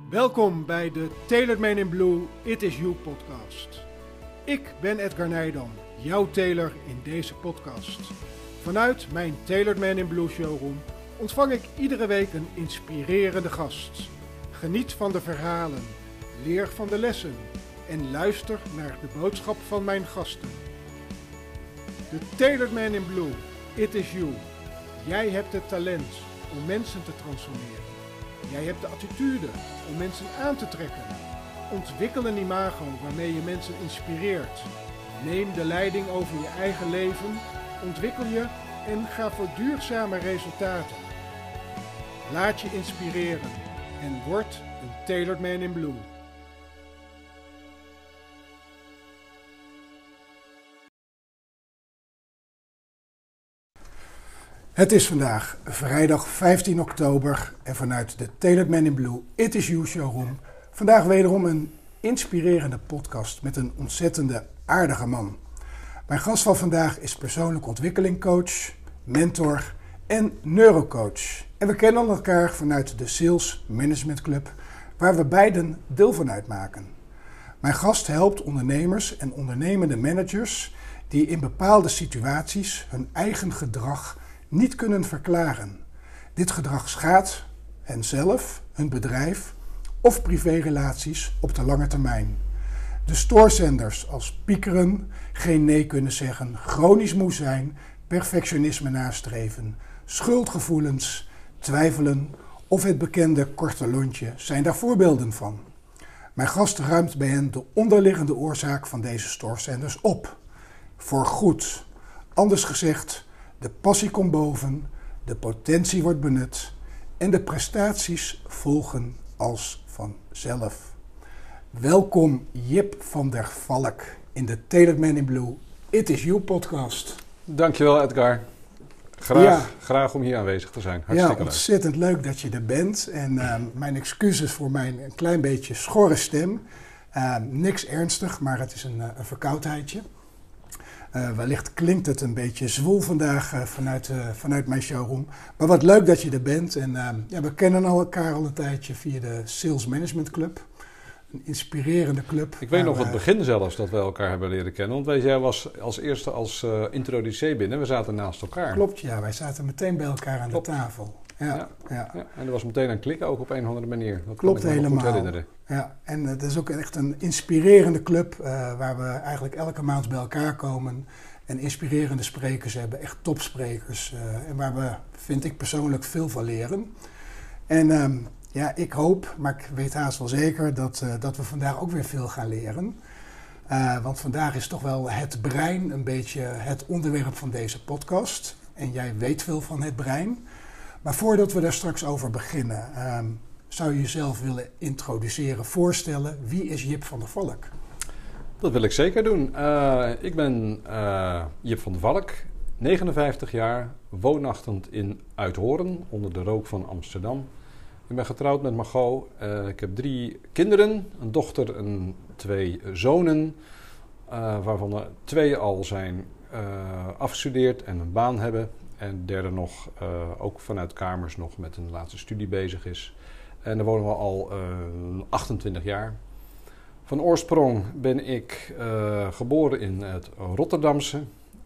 Welkom bij de Tailored Man in Blue It Is You podcast. Ik ben Edgar Nijdam, jouw tailor in deze podcast. Vanuit mijn Tailored Man in Blue showroom ontvang ik iedere week een inspirerende gast. Geniet van de verhalen, leer van de lessen en luister naar de boodschap van mijn gasten. De Tailored Man in Blue It Is You. Jij hebt het talent om mensen te transformeren. Jij hebt de attitude om mensen aan te trekken. Ontwikkel een imago waarmee je mensen inspireert. Neem de leiding over je eigen leven, ontwikkel je en ga voor duurzame resultaten. Laat je inspireren en word een Tailored Man in Blue. Het is vandaag vrijdag 15 oktober en vanuit de Tailored Man in Blue It Is You showroom vandaag wederom een inspirerende podcast met een ontzettende aardige man. Mijn gast van vandaag is persoonlijk ontwikkelingcoach, mentor en neurocoach. En we kennen elkaar vanuit de Sales Management Club, waar we beiden deel van uitmaken. Mijn gast helpt ondernemers en ondernemende managers die in bepaalde situaties hun eigen gedrag niet kunnen verklaren. Dit gedrag schaadt henzelf, hun bedrijf of privérelaties op de lange termijn. De stoorzenders als piekeren, geen nee kunnen zeggen, chronisch moe zijn, perfectionisme nastreven, schuldgevoelens, twijfelen of het bekende korte lontje zijn daar voorbeelden van. Mijn gast ruimt bij hen de onderliggende oorzaak van deze stoorzenders op. Voorgoed. Anders gezegd, de passie komt boven, de potentie wordt benut en de prestaties volgen als vanzelf. Welkom Jip van der Valk in de Tailored Man in Blue It Is You podcast. Dankjewel Edgar. Graag om hier aanwezig te zijn. Hartstikke leuk. Ontzettend leuk dat je er bent. En mijn excuses voor mijn een klein beetje schorre stem. Niks ernstig, maar het is een verkoudheidje. Wellicht klinkt het een beetje zwoel vandaag vanuit mijn showroom. Maar wat leuk dat je er bent. En we kennen elkaar al een tijdje via de Sales Management Club. Een inspirerende club. Ik weet nog het begin zelfs dat we elkaar hebben leren kennen. Want jij was als eerste als introducee binnen. We zaten naast elkaar. Klopt, ja. Wij zaten meteen bij elkaar aan de tafel. Ja. En er was meteen een klik ook op een of andere manier. Dat klopt kan ik me helemaal. Goed herinneren. Ja, en het is ook echt een inspirerende club waar we eigenlijk elke maand bij elkaar komen en inspirerende sprekers hebben, echt topsprekers. En waar we, vind ik persoonlijk, veel van leren. En ik hoop, maar ik weet haast wel zeker, dat we vandaag ook weer veel gaan leren. Want vandaag is toch wel het brein een beetje het onderwerp van deze podcast. En jij weet veel van het brein. Maar voordat we daar straks over beginnen, zou je jezelf willen introduceren, voorstellen. Wie is Jip van der Valk? Dat wil ik zeker doen. Ik ben Jip van der Valk, 59 jaar, woonachtig in Uithoorn, onder de rook van Amsterdam. Ik ben getrouwd met Margot. Ik heb 3 kinderen, een dochter en 2 zonen, waarvan er 2 al zijn afgestudeerd en een baan hebben. En de derde nog, ook vanuit kamers nog met een laatste studie bezig is. En daar wonen we al 28 jaar. Van oorsprong ben ik geboren in het Rotterdamse.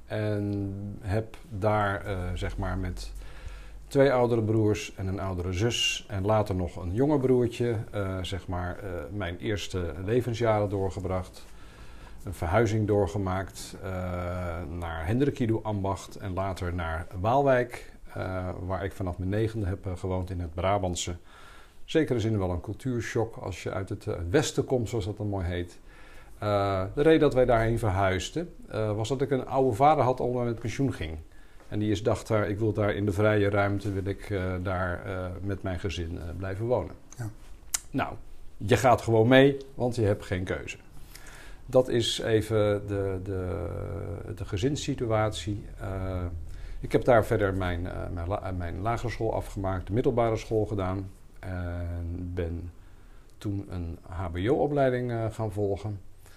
En heb daar met 2 oudere broers en een oudere zus. En later nog een jonger broertje. Mijn eerste levensjaren doorgebracht. Een verhuizing doorgemaakt naar Hendrikido ambacht en later naar Waalwijk, waar ik vanaf mijn 9e heb gewoond in het Brabantse. Zeker in zin wel een cultuurshock als je uit het westen komt, zoals dat dan mooi heet. De reden dat wij daarheen verhuisden was dat ik een oude vader had al met pensioen ging. En die dacht daar, ik wil daar in de vrije ruimte, wil ik daar met mijn gezin blijven wonen. Ja. Nou, je gaat gewoon mee, want je hebt geen keuze. Dat is even de gezinssituatie. Ik heb daar verder mijn lagere school afgemaakt, de middelbare school gedaan. En ben toen een hbo-opleiding gaan volgen.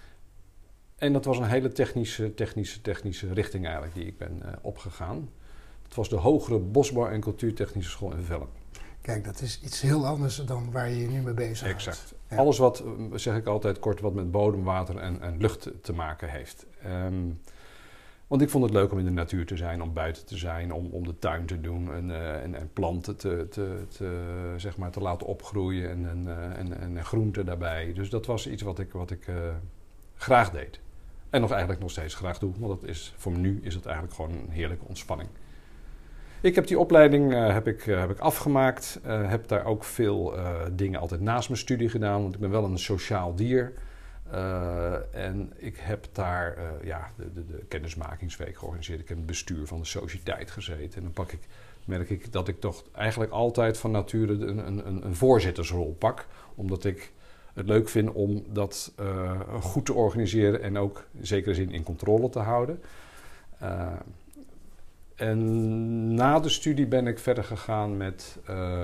En dat was een hele technische richting eigenlijk die ik ben opgegaan. Het was de Hogere Bosbouw en Cultuurtechnische School in Velp. Kijk, dat is iets heel anders dan waar je je nu mee bezig bent. Exact. Ja. Alles wat, zeg ik altijd kort, wat met bodem, water en lucht te maken heeft. Want ik vond het leuk om in de natuur te zijn, om buiten te zijn, om de tuin te doen en planten zeg maar, te laten opgroeien en groenten daarbij. Dus dat was iets wat ik graag deed. En eigenlijk nog steeds graag doe, want voor me nu is het eigenlijk gewoon een heerlijke ontspanning. Ik heb die opleiding heb ik afgemaakt. Heb daar ook veel dingen altijd naast mijn studie gedaan, want ik ben wel een sociaal dier. En ik heb daar de kennismakingsweek georganiseerd. Ik heb in het bestuur van de sociëteit gezeten. En dan merk ik dat ik toch eigenlijk altijd van nature een voorzittersrol pak. Omdat ik het leuk vind om dat goed te organiseren en ook in zekere zin in controle te houden. En na de studie ben ik verder gegaan met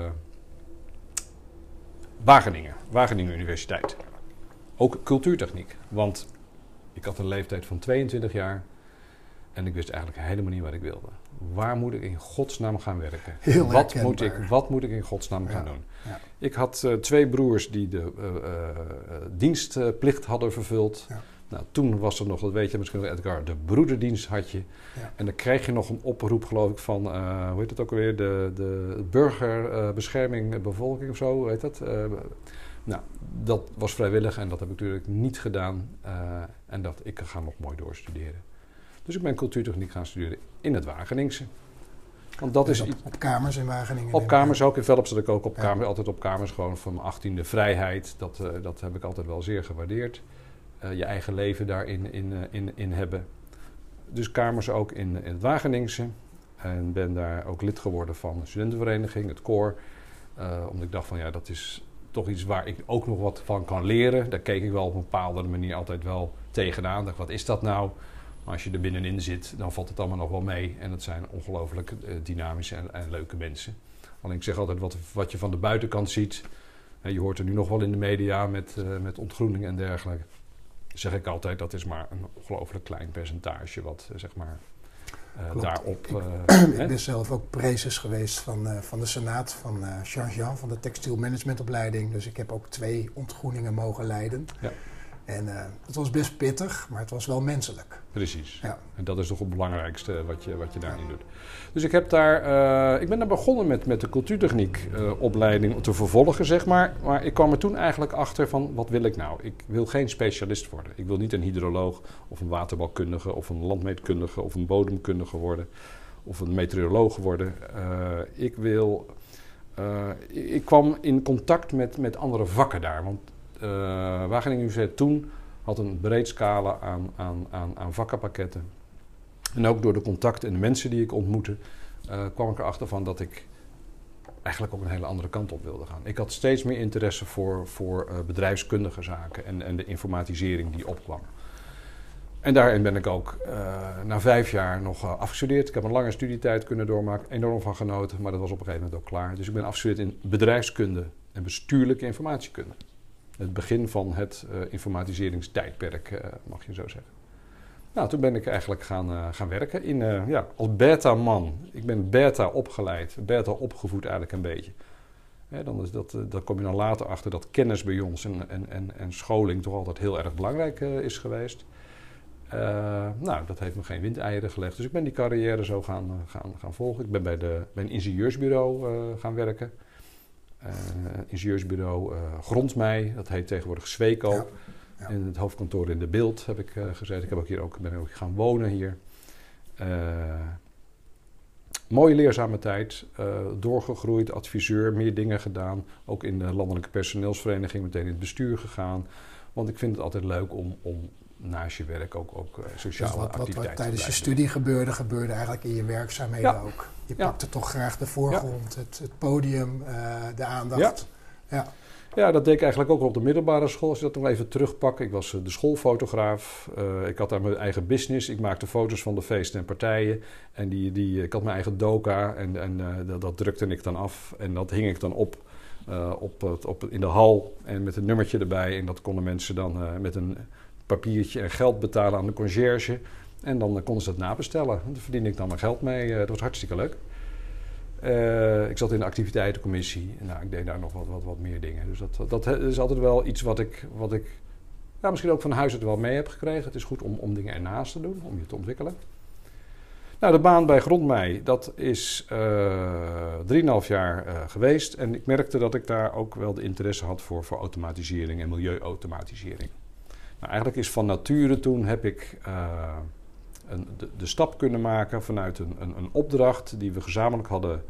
Wageningen Universiteit. Ook cultuurtechniek, want ik had een leeftijd van 22 jaar en ik wist eigenlijk helemaal niet wat ik wilde. Waar moet ik in godsnaam gaan werken? Wat moet ik in godsnaam gaan doen? Ja. Ik had 2 broers die de dienstplicht hadden vervuld. Ja. Nou, toen was er nog, dat weet je misschien nog Edgar, de broederdienst had je. Ja. En dan krijg je nog een oproep geloof ik van, hoe heet het ook alweer, de burgerbescherming bevolking of zo, hoe heet dat? Nou, dat was vrijwillig en dat heb ik natuurlijk niet gedaan. En ik ga nog mooi doorstuderen. Dus ik ben cultuurtechniek gaan studeren in het Wageningse. Want dat dus is op kamers in Wageningen? Op kamers ook. In Velp zat ik ook op kamers. Altijd op kamers, gewoon van mijn 18e vrijheid. Dat heb ik altijd wel zeer gewaardeerd. Je eigen leven daarin in hebben. Dus kamers ook in het Wageningse. En ben daar ook lid geworden van de studentenvereniging, het koor. Omdat ik dacht van dat is toch iets waar ik ook nog wat van kan leren. Daar keek ik wel op een bepaalde manier altijd wel tegenaan. Dacht, wat is dat nou? Maar als je er binnenin zit, dan valt het allemaal nog wel mee. En het zijn ongelooflijk dynamische en leuke mensen. Alleen ik zeg altijd, wat je van de buitenkant ziet. Je hoort er nu nog wel in de media met ontgroening en dergelijke. Zeg ik altijd, dat is maar een ongelooflijk klein percentage wat zeg maar daarop... Ik ben zelf ook prezes geweest van de Senaat, van Jean van de textielmanagementopleiding. Dus ik heb ook 2 ontgroeningen mogen leiden. Ja. En het was best pittig, maar het was wel menselijk. Precies. Ja. En dat is toch het belangrijkste wat je daarin doet. Dus ik ben daar begonnen met de cultuurtechniek opleiding te vervolgen, zeg maar. Maar ik kwam er toen eigenlijk achter van, wat wil ik nou? Ik wil geen specialist worden. Ik wil niet een hydroloog of een waterbouwkundige of een landmeetkundige of een bodemkundige worden. Of een meteoroloog worden. Ik kwam in contact met andere vakken daar. Want Wageningen Universiteit toen had een breed scala aan vakkenpakketten. En ook door de contacten en de mensen die ik ontmoette, kwam ik erachter van dat ik eigenlijk ook een hele andere kant op wilde gaan. Ik had steeds meer interesse voor bedrijfskundige zaken en de informatisering die opkwam. En daarin ben ik ook na 5 jaar nog afgestudeerd. Ik heb een lange studietijd kunnen doormaken, enorm van genoten, maar dat was op een gegeven moment ook klaar. Dus ik ben afgestudeerd in bedrijfskunde en bestuurlijke informatiekunde. Het begin van het informatiseringstijdperk, mag je zo zeggen. Nou, toen ben ik eigenlijk gaan werken als beta-man. Ik ben beta opgeleid, beta opgevoed eigenlijk een beetje. Daar kom je dan later achter dat kennis bij ons en scholing toch altijd heel erg belangrijk is geweest. Dat heeft me geen windeieren gelegd. Dus ik ben die carrière zo gaan volgen. Ik ben bij een ingenieursbureau gaan werken. Ingenieursbureau Grondmei, dat heet tegenwoordig Sweco. Ja. Ja. In het hoofdkantoor in de Beeld heb ik gezeten. Ik ben ook gaan wonen hier. Mooie leerzame tijd, doorgegroeid, adviseur, meer dingen gedaan. Ook in de landelijke personeelsvereniging meteen in het bestuur gegaan. Want ik vind het altijd leuk om naast je werk ook sociale activiteiten wat tijdens je studie gebeurde eigenlijk in je werkzaamheden ook. Je pakte toch graag de voorgrond, het podium, de aandacht. Ja, dat deed ik eigenlijk ook op de middelbare school. Als je dat nog even terugpakt. Ik was de schoolfotograaf. Ik had daar mijn eigen business. Ik maakte foto's van de feesten en partijen. En ik had mijn eigen doka. En dat drukte ik dan af. En dat hing ik dan op in de hal. En met een nummertje erbij. En dat konden mensen dan met een papiertje en geld betalen aan de conciërge. En dan konden ze dat nabestellen. Daar verdiende ik dan mijn geld mee. Dat was hartstikke leuk. Ik zat in de activiteitencommissie. Nou, ik deed daar nog wat meer dingen. Dus dat is altijd wel iets wat ik misschien ook van huis uit wel mee heb gekregen. Het is goed om dingen ernaast te doen, om je te ontwikkelen. Nou, de baan bij Grondmei, dat is 3,5 jaar geweest. En ik merkte dat ik daar ook wel de interesse had voor automatisering en milieuautomatisering. Nou, eigenlijk is van nature toen heb ik de stap kunnen maken vanuit een opdracht die we gezamenlijk hadden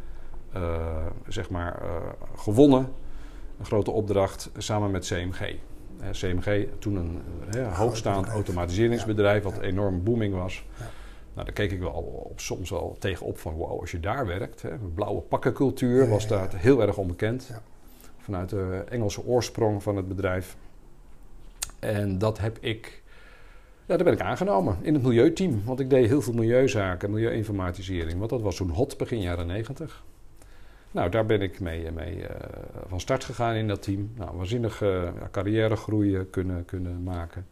gewonnen. Een grote opdracht samen met CMG. CMG, toen een hoogstaand automatiseringsbedrijf wat enorm booming was. Ja. Nou, daar keek ik wel soms wel tegenop van wow, als je daar werkt. Hè, blauwe pakkencultuur was daar heel erg onbekend. Ja. Vanuit de Engelse oorsprong van het bedrijf. En dat heb ik... Ja, daar ben ik aangenomen in het milieuteam. Want ik deed heel veel milieuzaken, milieuinformatisering. Want dat was toen hot begin jaren 90. Nou, daar ben ik mee van start gegaan in dat team. Nou, waanzinnige carrièregroei kunnen maken.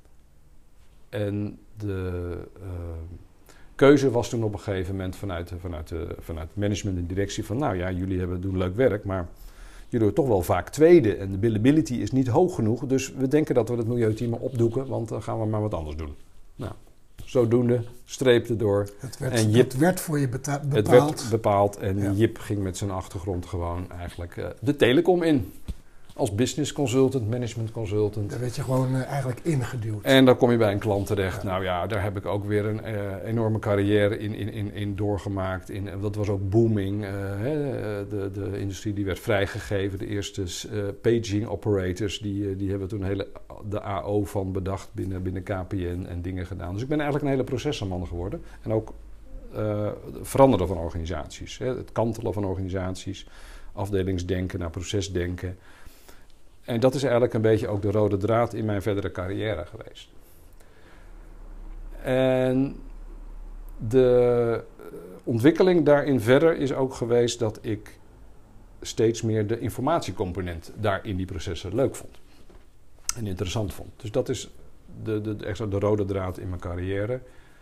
En keuze was toen op een gegeven moment vanuit management en directie van... nou ja, jullie doen leuk werk, maar jullie doen toch wel vaak tweede. En de billability is niet hoog genoeg. Dus we denken dat we het milieuteam opdoeken, want dan gaan we maar wat anders doen. Nou, zodoende streepte door. Het werd voor je bepaald. Het werd bepaald en Jip ging met zijn achtergrond gewoon eigenlijk de telecom in. Als business consultant, management consultant. Daar werd je gewoon eigenlijk ingeduwd. En dan kom je bij een klant terecht. Ja. Nou ja, daar heb ik ook weer een enorme carrière in doorgemaakt. Dat was ook booming. De industrie die werd vrijgegeven. De eerste paging operators, die hebben toen de AO van bedacht binnen KPN en dingen gedaan. Dus ik ben eigenlijk een hele processenman geworden. En ook veranderen van organisaties. Het kantelen van organisaties. Afdelingsdenken naar procesdenken. En dat is eigenlijk een beetje ook de rode draad in mijn verdere carrière geweest. En de ontwikkeling daarin verder is ook geweest dat ik steeds meer de informatiecomponent daar in die processen leuk vond. En interessant vond. Dus dat is de rode draad in mijn carrière.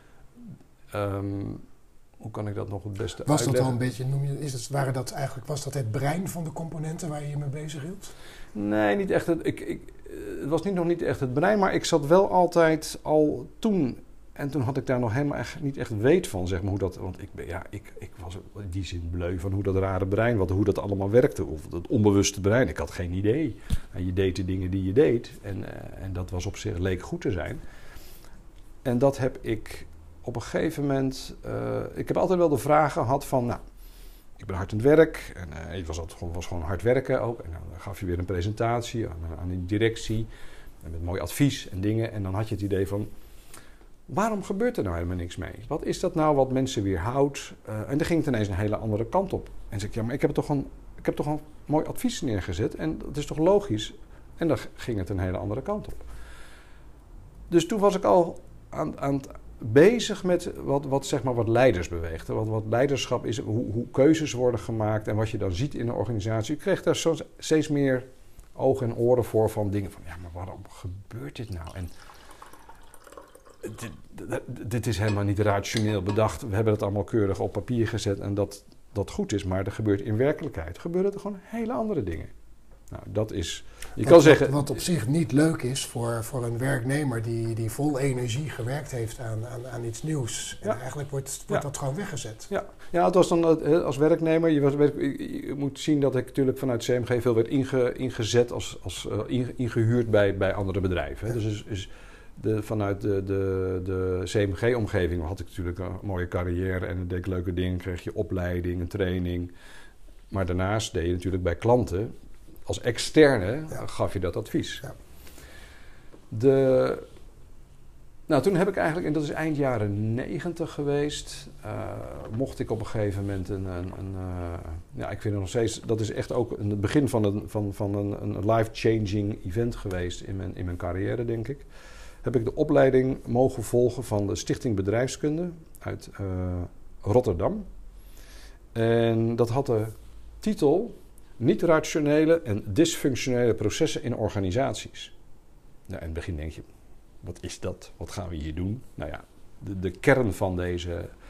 Hoe kan ik dat nog het beste uitleggen? Was dat al een beetje, was dat het brein van de componenten waar je je mee bezig hield? Nee, niet echt. Het was nog niet echt het brein, maar ik zat wel altijd al toen. En toen had ik daar nog helemaal niet echt weet van, zeg maar, hoe dat. Want ik was in die zin bleu van hoe dat rare brein, hoe dat allemaal werkte. Of dat onbewuste brein. Ik had geen idee. En je deed de dingen die je deed. En dat was op zich, leek goed te zijn. En dat heb ik op een gegeven moment... ik heb altijd wel de vraag gehad van... Nou, ik ben hard aan het werk. En het was gewoon hard werken ook. En dan gaf je weer een presentatie aan de directie. En met mooi advies en dingen. En dan had je het idee van... Waarom gebeurt er nou helemaal niks mee? Wat is dat nou wat mensen weerhoudt? En dan ging het ineens een hele andere kant op. En dan zei ik, ja, maar ik heb toch een mooi advies neergezet. En dat is toch logisch? En dan ging het een hele andere kant op. Dus toen was ik al aan bezig met wat leiders beweegt. Wat leiderschap is, hoe keuzes worden gemaakt en wat je dan ziet in een organisatie. Ik kreeg daar steeds meer ogen en oren voor van dingen van... Ja, maar waarom gebeurt dit nou? En dit is helemaal niet rationeel bedacht. We hebben het allemaal keurig op papier gezet en dat goed is. Maar er gebeurt in werkelijkheid gebeuren er gewoon hele andere dingen. Nou, dat is... Wat op zich niet leuk is voor een werknemer die vol energie gewerkt heeft aan iets nieuws. En eigenlijk wordt dat gewoon weggezet. Ja, het was dan als werknemer... Je moet zien dat ik natuurlijk vanuit CMG veel werd ingezet ingehuurd bij andere bedrijven. Ja. Dus vanuit de CMG-omgeving had ik natuurlijk een mooie carrière en dan deed ik leuke dingen. Kreeg je opleiding, een training. Maar daarnaast deed je natuurlijk bij klanten... Als externe gaf je dat advies. Ja. Toen heb ik eigenlijk, en dat is eind jaren 90 geweest... mocht ik op een gegeven moment ik vind het nog steeds... Dat is echt ook het begin van een life-changing event geweest in mijn carrière, denk ik. Heb ik de opleiding mogen volgen van de Stichting Bedrijfskunde uit Rotterdam. En dat had de titel... Niet-rationele en dysfunctionele processen in organisaties. Nou, in het begin denk je, wat is dat? Wat gaan we hier doen? Nou ja, de kern van deze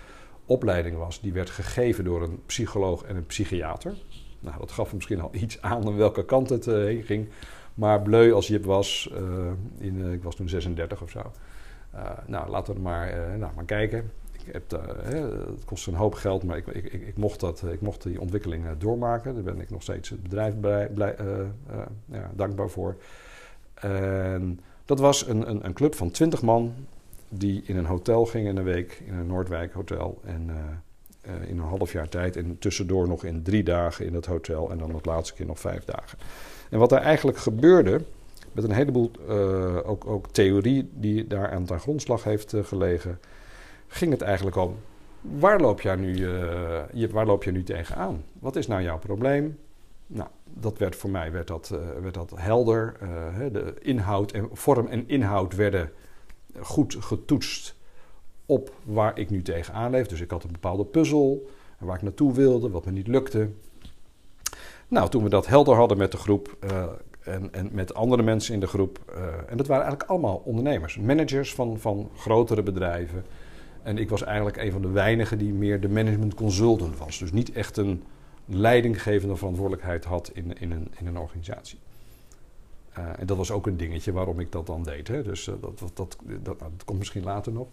opleiding was, die werd gegeven door een psycholoog en een psychiater. Nou, dat gaf misschien al iets aan welke kant het heen ging. Maar bleu als Jip was, ik was toen 36 of zo. Nou, laten we maar kijken. Het kostte een hoop geld, maar ik mocht die ontwikkeling doormaken. Daar ben ik nog steeds het bedrijf dankbaar voor. En dat was een club van 20 man die in een hotel ging in een week, in een Noordwijk hotel. En in een half jaar tijd en tussendoor nog in 3 dagen in het hotel en dan de laatste keer nog 5 dagen. En wat er eigenlijk gebeurde, met een heleboel ook theorie die daar aan ten grondslag heeft gelegen, ging het eigenlijk om, waar loop je nu tegenaan? Wat is nou jouw probleem? Nou, dat werd voor mij werd dat helder. De inhoud en vorm en inhoud werden goed getoetst op waar ik nu tegenaan leef. Dus ik had een bepaalde puzzel en waar ik naartoe wilde, wat me niet lukte. Nou, toen we dat helder hadden met de groep en met andere mensen in de groep, en dat waren eigenlijk allemaal ondernemers, managers van grotere bedrijven. En ik was eigenlijk een van de weinigen die meer de management consultant was. Dus niet echt een leidinggevende verantwoordelijkheid had in een organisatie. En dat was ook een dingetje waarom ik dat dan deed. Hè. Dus dat komt misschien later nog.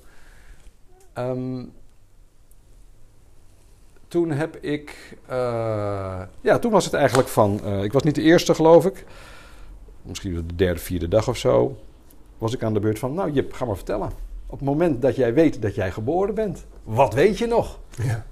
Toen heb ik... toen was het eigenlijk van... ik was niet de eerste, geloof ik. Misschien de 3e, 4e dag of zo. Was ik aan de beurt van... Nou Jip, ga maar vertellen. Op het moment dat jij weet dat jij geboren bent. Wat weet je nog? Ja.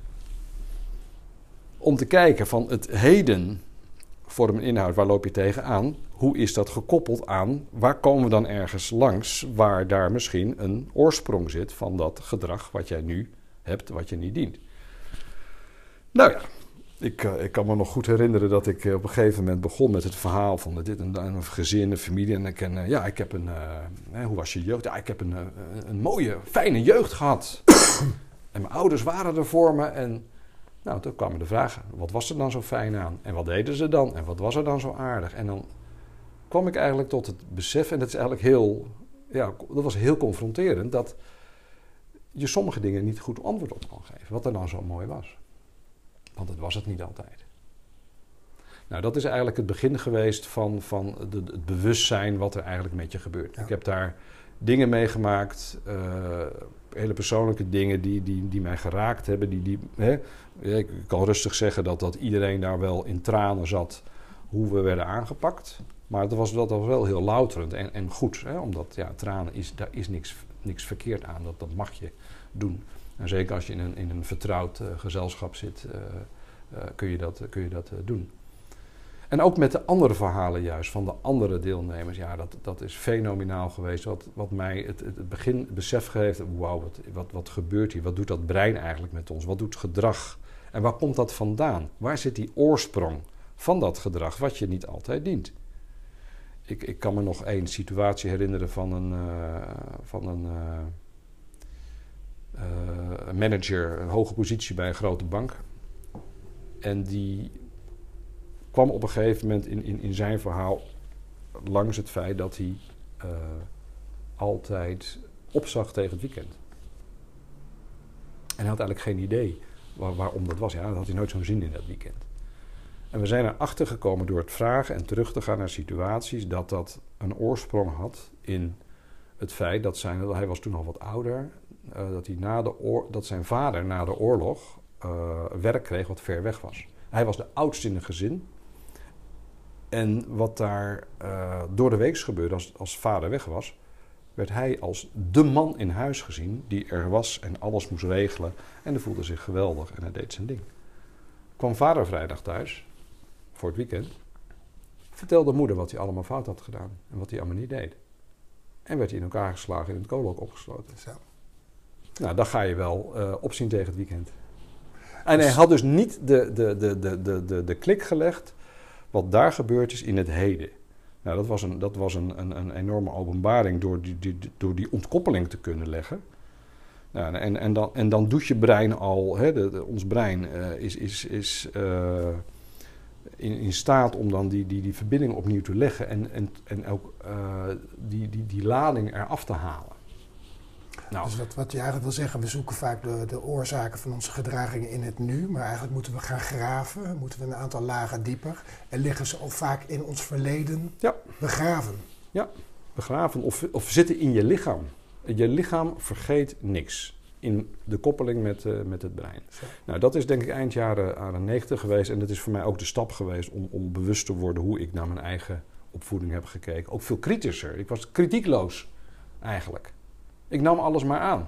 Om te kijken van het heden... vorm en inhoud, waar loop je tegenaan? Hoe is dat gekoppeld aan... waar komen we dan ergens langs... waar daar misschien een oorsprong zit... van dat gedrag wat jij nu hebt... wat je niet dient. Nou ja, ik kan me nog goed herinneren... dat ik op een gegeven moment begon met het verhaal... van dit en een gezin, een familie... en ik heb hoe was je jeugd? Ja, ik heb een mooie, fijne jeugd gehad. En mijn ouders waren er voor me... en nou, toen kwamen de vragen, wat was er dan zo fijn aan? En wat deden ze dan? En wat was er dan zo aardig? En dan kwam ik eigenlijk tot het besef, en dat is eigenlijk dat was heel confronterend, dat je sommige dingen niet goed antwoord op kan geven. Wat er dan zo mooi was. Want dat was het niet altijd. Nou, dat is eigenlijk het begin geweest van het bewustzijn wat er eigenlijk met je gebeurt. Ja. Ik heb daar dingen meegemaakt, hele persoonlijke dingen die mij geraakt hebben. Ik kan rustig zeggen dat iedereen daar wel in tranen zat hoe we werden aangepakt. Maar dat was wel heel louterend en goed. Hè? Omdat tranen, daar is niks verkeerd aan. Dat mag je doen. En zeker als je in een vertrouwd gezelschap zit, kun je dat doen. En ook met de andere verhalen juist, van de andere deelnemers. Ja, dat is fenomenaal geweest. Wat mij het besef geeft, wauw, wat gebeurt hier? Wat doet dat brein eigenlijk met ons? Wat doet gedrag? En waar komt dat vandaan? Waar zit die oorsprong van dat gedrag, wat je niet altijd dient? Ik kan me nog één situatie herinneren van een manager, een hoge positie bij een grote bank. En die kwam op een gegeven moment in zijn verhaal langs het feit dat hij altijd opzag tegen het weekend. En hij had eigenlijk geen idee waarom dat was. Ja, dan had hij nooit zo'n zin in dat weekend. En we zijn erachter gekomen door het vragen en terug te gaan naar situaties dat een oorsprong had in het feit dat hij was toen al wat ouder, dat zijn vader na de oorlog werk kreeg wat ver weg was. Hij was de oudste in een gezin. En wat daar door de week gebeurde als vader weg was, werd hij als de man in huis gezien die er was en alles moest regelen. En hij voelde zich geweldig en hij deed zijn ding. Kwam vader vrijdag thuis, voor het weekend, vertelde moeder wat hij allemaal fout had gedaan en wat hij allemaal niet deed. En werd hij in elkaar geslagen en in het kolenhok opgesloten. Zo. Nou, dan ga je wel opzien tegen het weekend. En hij had dus niet de klik gelegd wat daar gebeurd is in het heden. Nou, dat was een enorme openbaring door die ontkoppeling te kunnen leggen. Nou, en dan doet je brein al, ons brein is in staat om dan die verbinding opnieuw te leggen en ook die lading eraf te halen. Nou, Dus wat je eigenlijk wil zeggen, we zoeken vaak de oorzaken van onze gedragingen in het nu. Maar eigenlijk moeten we gaan graven, moeten we een aantal lagen dieper. En liggen ze al vaak in ons verleden begraven. Ja, begraven of zitten in je lichaam. Je lichaam vergeet niks in de koppeling met het brein. Zo. Nou, dat is denk ik eind jaren 90 geweest. En dat is voor mij ook de stap geweest om bewust te worden hoe ik naar mijn eigen opvoeding heb gekeken. Ook veel kritischer. Ik was kritiekloos eigenlijk. Ik nam alles maar aan.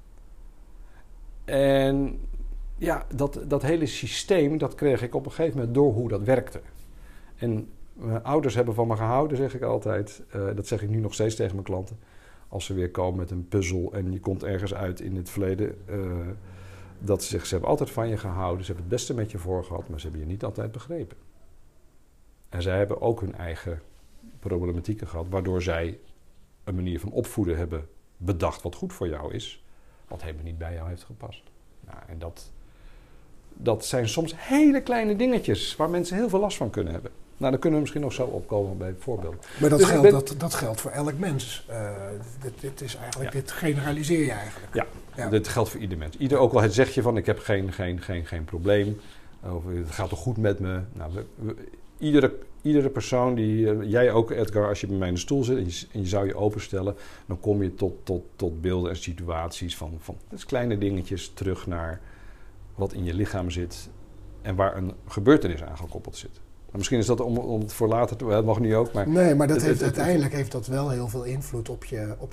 En ja, dat hele systeem, dat kreeg ik op een gegeven moment door hoe dat werkte. En mijn ouders hebben van me gehouden, zeg ik altijd. Dat zeg ik nu nog steeds tegen mijn klanten. Als ze weer komen met een puzzel en je komt ergens uit in het verleden. Dat ze zeggen, ze hebben altijd van je gehouden. Ze hebben het beste met je voor gehad, maar ze hebben je niet altijd begrepen. En zij hebben ook hun eigen problematieken gehad, waardoor zij een manier van opvoeden hebben bedacht wat goed voor jou is, wat helemaal niet bij jou heeft gepast. Nou, en dat zijn soms hele kleine dingetjes waar mensen heel veel last van kunnen hebben. Nou, daar kunnen we misschien nog zo opkomen bij voorbeelden. Maar dat geldt voor elk mens. Dit is eigenlijk, dit generaliseer je eigenlijk. Ja, dit geldt voor ieder mens. Ook al zeg je van ik heb geen probleem, of het gaat toch goed met me. Nou, iedere persoon, jij ook Edgar, als je bij mij in de stoel zit en je zou je openstellen, dan kom je tot beelden en situaties van dus kleine dingetjes terug naar wat in je lichaam zit en waar een gebeurtenis aan gekoppeld zit. Nou, misschien is dat om het voor later te... Dat mag nu ook, maar... Nee, maar uiteindelijk heeft dat wel heel veel invloed op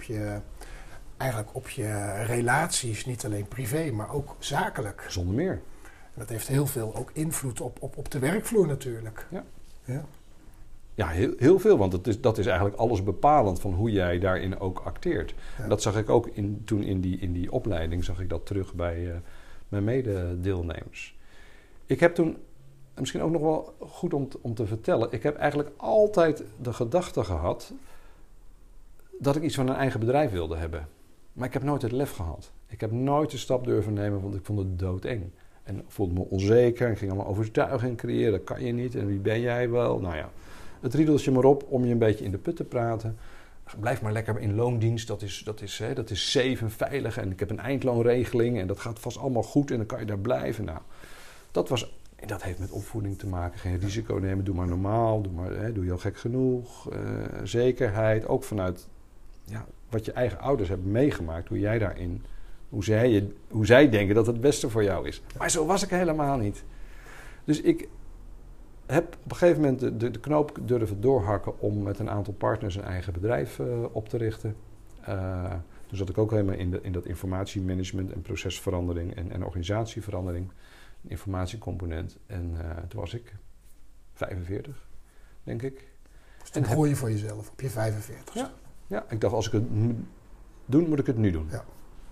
je relaties. Niet alleen privé, maar ook zakelijk. Zonder meer. En dat heeft heel veel ook invloed op de werkvloer natuurlijk. Ja, heel veel, want dat is eigenlijk alles bepalend van hoe jij daarin ook acteert. Ja. En dat zag ik ook toen in die opleiding, zag ik dat terug bij mijn mededeelnemers. Ik heb toen, misschien ook nog wel goed om te vertellen, ik heb eigenlijk altijd de gedachte gehad dat ik iets van een eigen bedrijf wilde hebben. Maar ik heb nooit het lef gehad. Ik heb nooit de stap durven nemen, want ik vond het doodeng. En voelde me onzeker en ging allemaal overtuiging creëren. Dat kan je niet en wie ben jij wel? Nou ja, het riedeltje maar op om je een beetje in de put te praten. Blijf maar lekker in loondienst, dat is safe en veilig. En ik heb een eindloonregeling en dat gaat vast allemaal goed en dan kan je daar blijven. Nou, dat heeft met opvoeding te maken. Geen risico nemen, doe maar normaal, doe je al gek genoeg. Zekerheid, ook vanuit wat je eigen ouders hebben meegemaakt, hoe jij daarin... Hoe zij denken dat het beste voor jou is. Maar zo was ik helemaal niet. Dus ik heb op een gegeven moment de knoop durven doorhakken om met een aantal partners een eigen bedrijf op te richten. Toen zat ik ook helemaal in dat informatiemanagement en procesverandering en organisatieverandering. Een informatiecomponent. En toen was ik 45, denk ik. Dus toen begon je voor jezelf op je 45. Ja, ik dacht als ik het doe, moet ik het nu doen. Ja.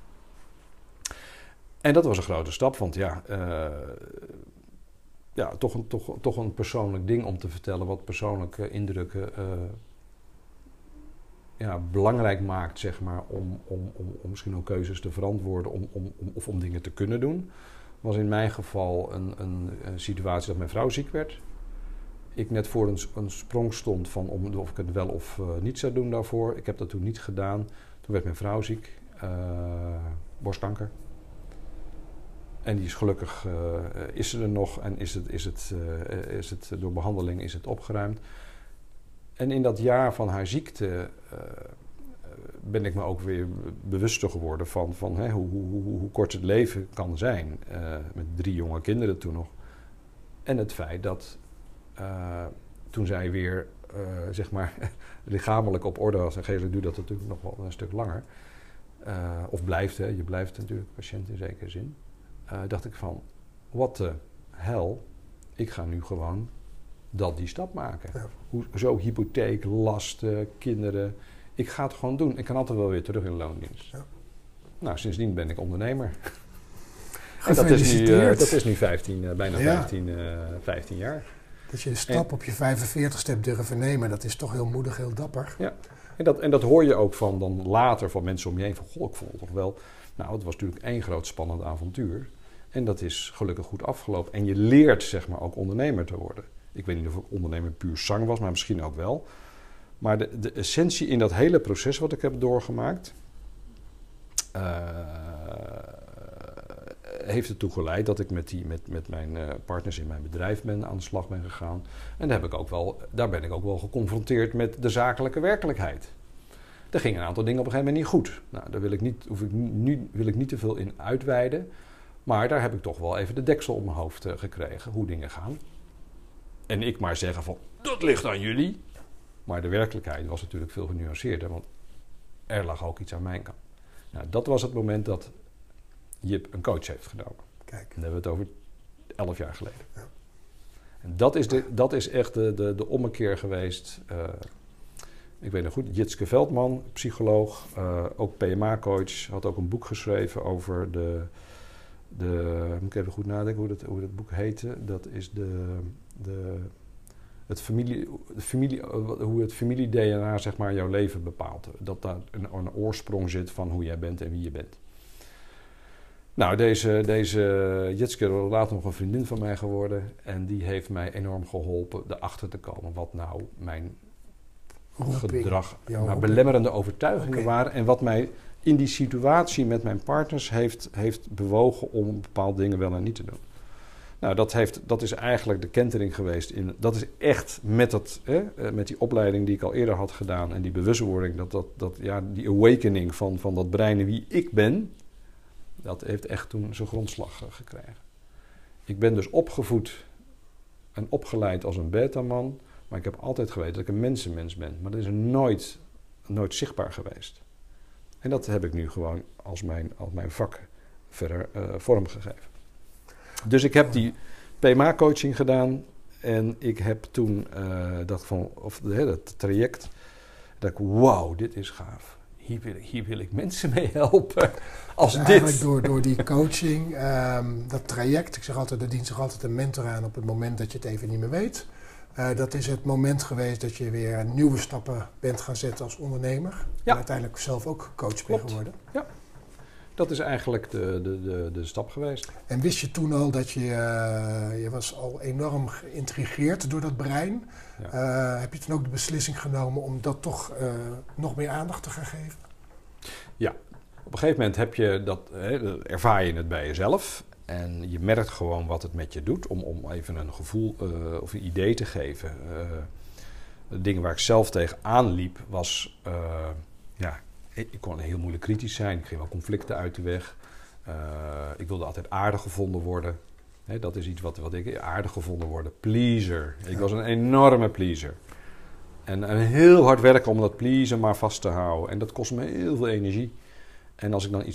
En dat was een grote stap, want toch een persoonlijk ding om te vertellen wat persoonlijke indrukken belangrijk maakt, zeg maar, om misschien ook keuzes te verantwoorden of om dingen te kunnen doen. Was in mijn geval een situatie dat mijn vrouw ziek werd. Ik net voor een sprong stond van of ik het wel of niet zou doen daarvoor. Ik heb dat toen niet gedaan. Toen werd mijn vrouw ziek, borstkanker. En die is gelukkig, is ze er nog en is het door behandeling is het opgeruimd. En in dat jaar van haar ziekte ben ik me ook weer bewuster geworden van hoe kort het leven kan zijn. Met 3 jonge kinderen toen nog. En het feit dat toen zij weer lichamelijk op orde was, en geestelijk duurt dat natuurlijk nog wel een stuk langer. Of blijft, je blijft natuurlijk patiënt in zekere zin. Dacht ik van, what the hell, ik ga nu gewoon die stap maken. Ja. Zo hypotheek, lasten, kinderen. Ik ga het gewoon doen. Ik kan altijd wel weer terug in loondienst. Ja. Nou, sindsdien ben ik ondernemer. En dat is nu 15 jaar. Dat je de stap op je 45ste hebt durven nemen, dat is toch heel moedig, heel dapper. Ja, en dat hoor je ook dan later van mensen om je heen. Van, goh, ik vond het toch wel... Nou, het was natuurlijk 1 groot spannend avontuur. En dat is gelukkig goed afgelopen. En je leert, zeg maar, ook ondernemer te worden. Ik weet niet of ik ondernemer puur zang was, maar misschien ook wel. Maar de essentie in dat hele proces wat ik heb doorgemaakt... heeft ertoe geleid dat ik met mijn partners in mijn bedrijf aan de slag ben gegaan. En daar ben ik ook wel geconfronteerd met de zakelijke werkelijkheid. Er gingen een aantal dingen op een gegeven moment niet goed. Nou, daar wil ik niet te veel in uitweiden. Maar daar heb ik toch wel even de deksel op mijn hoofd gekregen, hoe dingen gaan. En ik maar zeggen van, dat ligt aan jullie. Maar de werkelijkheid was natuurlijk veel genuanceerder, want er lag ook iets aan mijn kant. Nou, dat was het moment dat Jip een coach heeft genomen. Kijk. En dan hebben we het over 11 jaar geleden. Ja. En dat is echt de ommekeer geweest. Ik weet nog goed, Jitske Veldman, psycholoog, ook PMA-coach, had ook een boek geschreven over moet ik even goed nadenken hoe het boek heette. Dat is hoe het familie-DNA zeg maar jouw leven bepaalt. Dat daar een oorsprong zit van hoe jij bent en wie je bent. Nou, deze Jitske is later nog een vriendin van mij geworden. En die heeft mij enorm geholpen erachter te komen wat nou mijn gedrag, belemmerende overtuigingen waren. En wat mij in die situatie met mijn partners heeft bewogen om bepaalde dingen wel en niet te doen. Nou, dat is eigenlijk de kentering geweest. Dat is echt met die opleiding die ik al eerder had gedaan en die bewustwording, die awakening van dat brein en wie ik ben, dat heeft echt toen zijn grondslag gekregen. Ik ben dus opgevoed en opgeleid als een beta-man, maar ik heb altijd geweten dat ik een mensenmens ben. Maar dat is nooit zichtbaar geweest. En dat heb ik nu gewoon als mijn vak verder vormgegeven. Dus ik heb die PMA-coaching gedaan en ik heb toen dat traject, dat ik, wauw, dit is gaaf. Hier wil ik mensen mee helpen. Als dus dit. Eigenlijk door die coaching, dat traject, ik zeg altijd, er dient zich altijd een mentor aan op het moment dat je het even niet meer weet. Dat is het moment geweest dat je weer nieuwe stappen bent gaan zetten als ondernemer. Ja. En uiteindelijk zelf ook coach bent geworden. Ja, dat is eigenlijk de stap geweest. En wist je toen al dat je was al enorm geïntrigeerd door dat brein. Ja. Heb je toen ook de beslissing genomen om dat toch nog meer aandacht te gaan geven? Ja, op een gegeven moment heb je ervaar je het bij jezelf. En je merkt gewoon wat het met je doet, om even een gevoel of een idee te geven. De dingen waar ik zelf tegenaan liep was, ik kon heel moeilijk kritisch zijn. Ik ging wel conflicten uit de weg. Ik wilde altijd aardig gevonden worden. Dat is iets wat ik aardig gevonden worden. Pleaser. Ik was een enorme pleaser. En heel hard werken om dat pleasen maar vast te houden. En dat kost me heel veel energie. En als ik dan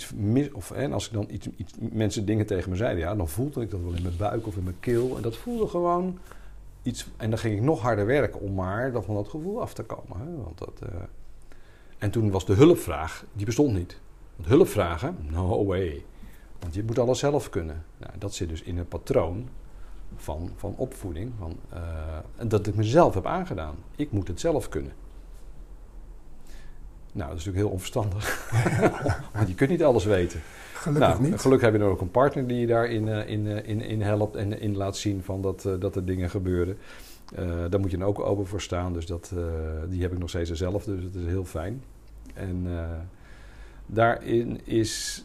mensen dingen tegen me zeiden, ja, dan voelde ik dat wel in mijn buik of in mijn keel. En dat voelde gewoon iets. En dan ging ik nog harder werken om maar van dat gevoel af te komen. Hè? En toen was de hulpvraag, die bestond niet. Want hulpvragen, no way. Want je moet alles zelf kunnen. Nou, dat zit dus in een patroon van opvoeding. En dat ik mezelf heb aangedaan. Ik moet het zelf kunnen. Nou, dat is natuurlijk heel onverstandig. Want je kunt niet alles weten. Gelukkig niet. Gelukkig heb je dan ook een partner die je daarin in helpt en in laat zien van dat er dingen gebeuren. Daar moet je dan ook open voor staan. Dus die heb ik nog steeds zelf, dus dat is heel fijn. En daarin is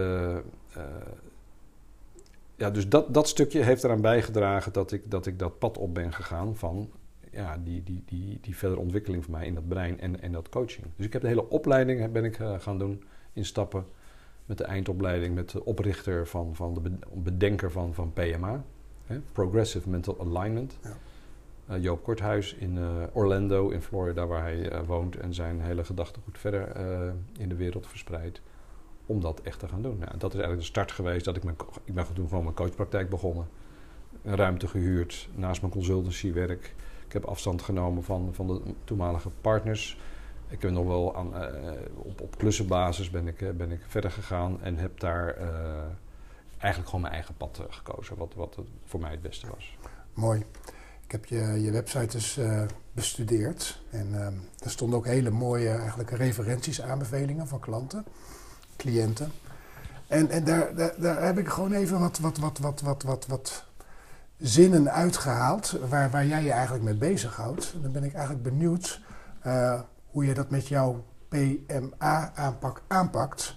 dus dat stukje heeft eraan bijgedragen dat ik dat pad op ben gegaan van die verdere ontwikkeling van mij in dat brein en dat coaching. Dus ik heb de hele opleiding ben ik gaan doen in stappen. Met de eindopleiding, met de oprichter van de bedenker van PMA. Progressive Mental Alignment. Ja. Joop Korthuis in Orlando in Florida, waar hij woont. En zijn hele gedachtegoed verder in de wereld verspreidt. Om dat echt te gaan doen. Nou, dat is eigenlijk de start geweest. Ik ben toen gewoon mijn coachpraktijk begonnen. Een ruimte gehuurd naast mijn consultancywerk. Ik heb afstand genomen van de toenmalige partners. Ik heb nog wel op klussenbasis ben ik verder gegaan en heb daar eigenlijk gewoon mijn eigen pad gekozen, wat voor mij het beste was. Mooi. Ik heb je website dus bestudeerd en er stonden ook hele mooie eigenlijk referenties, aanbevelingen van klanten, cliënten. En daar heb ik gewoon even wat zinnen uitgehaald waar jij je eigenlijk mee bezighoudt. Dan ben ik eigenlijk benieuwd hoe je dat met jouw PMA-aanpak aanpakt.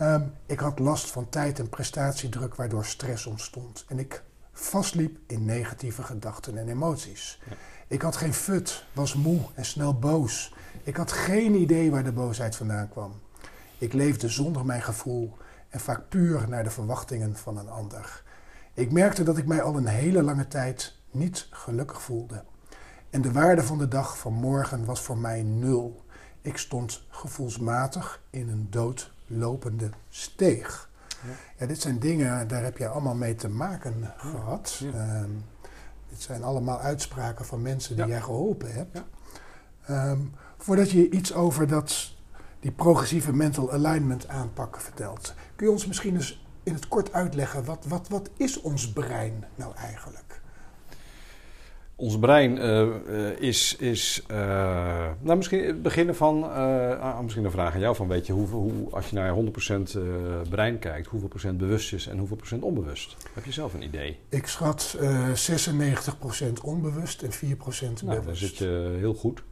Ik had last van tijd- en prestatiedruk waardoor stress ontstond. En ik vastliep in negatieve gedachten en emoties. Ja. Ik had geen fut, was moe en snel boos. Ik had geen idee waar de boosheid vandaan kwam. Ik leefde zonder mijn gevoel en vaak puur naar de verwachtingen van een ander. Ik merkte dat ik mij al een hele lange tijd niet gelukkig voelde. En de waarde van de dag van morgen was voor mij 0. Ik stond gevoelsmatig in een doodlopende steeg. Ja, dit zijn dingen, daar heb je allemaal mee te maken gehad. Ja. Dit zijn allemaal uitspraken van mensen die jij geholpen hebt. Ja. Voordat je iets over die progressieve mental alignment aanpak vertelt, kun je ons misschien eens in het kort uitleggen, wat is ons brein nou eigenlijk? Ons brein misschien beginnen van, misschien een vraag aan jou van, weet je, hoe als je naar 100% brein kijkt, hoeveel procent bewust is en hoeveel procent onbewust? Heb je zelf een idee? Ik schat 96% onbewust en 4% bewust. Nou, dan zit je heel goed.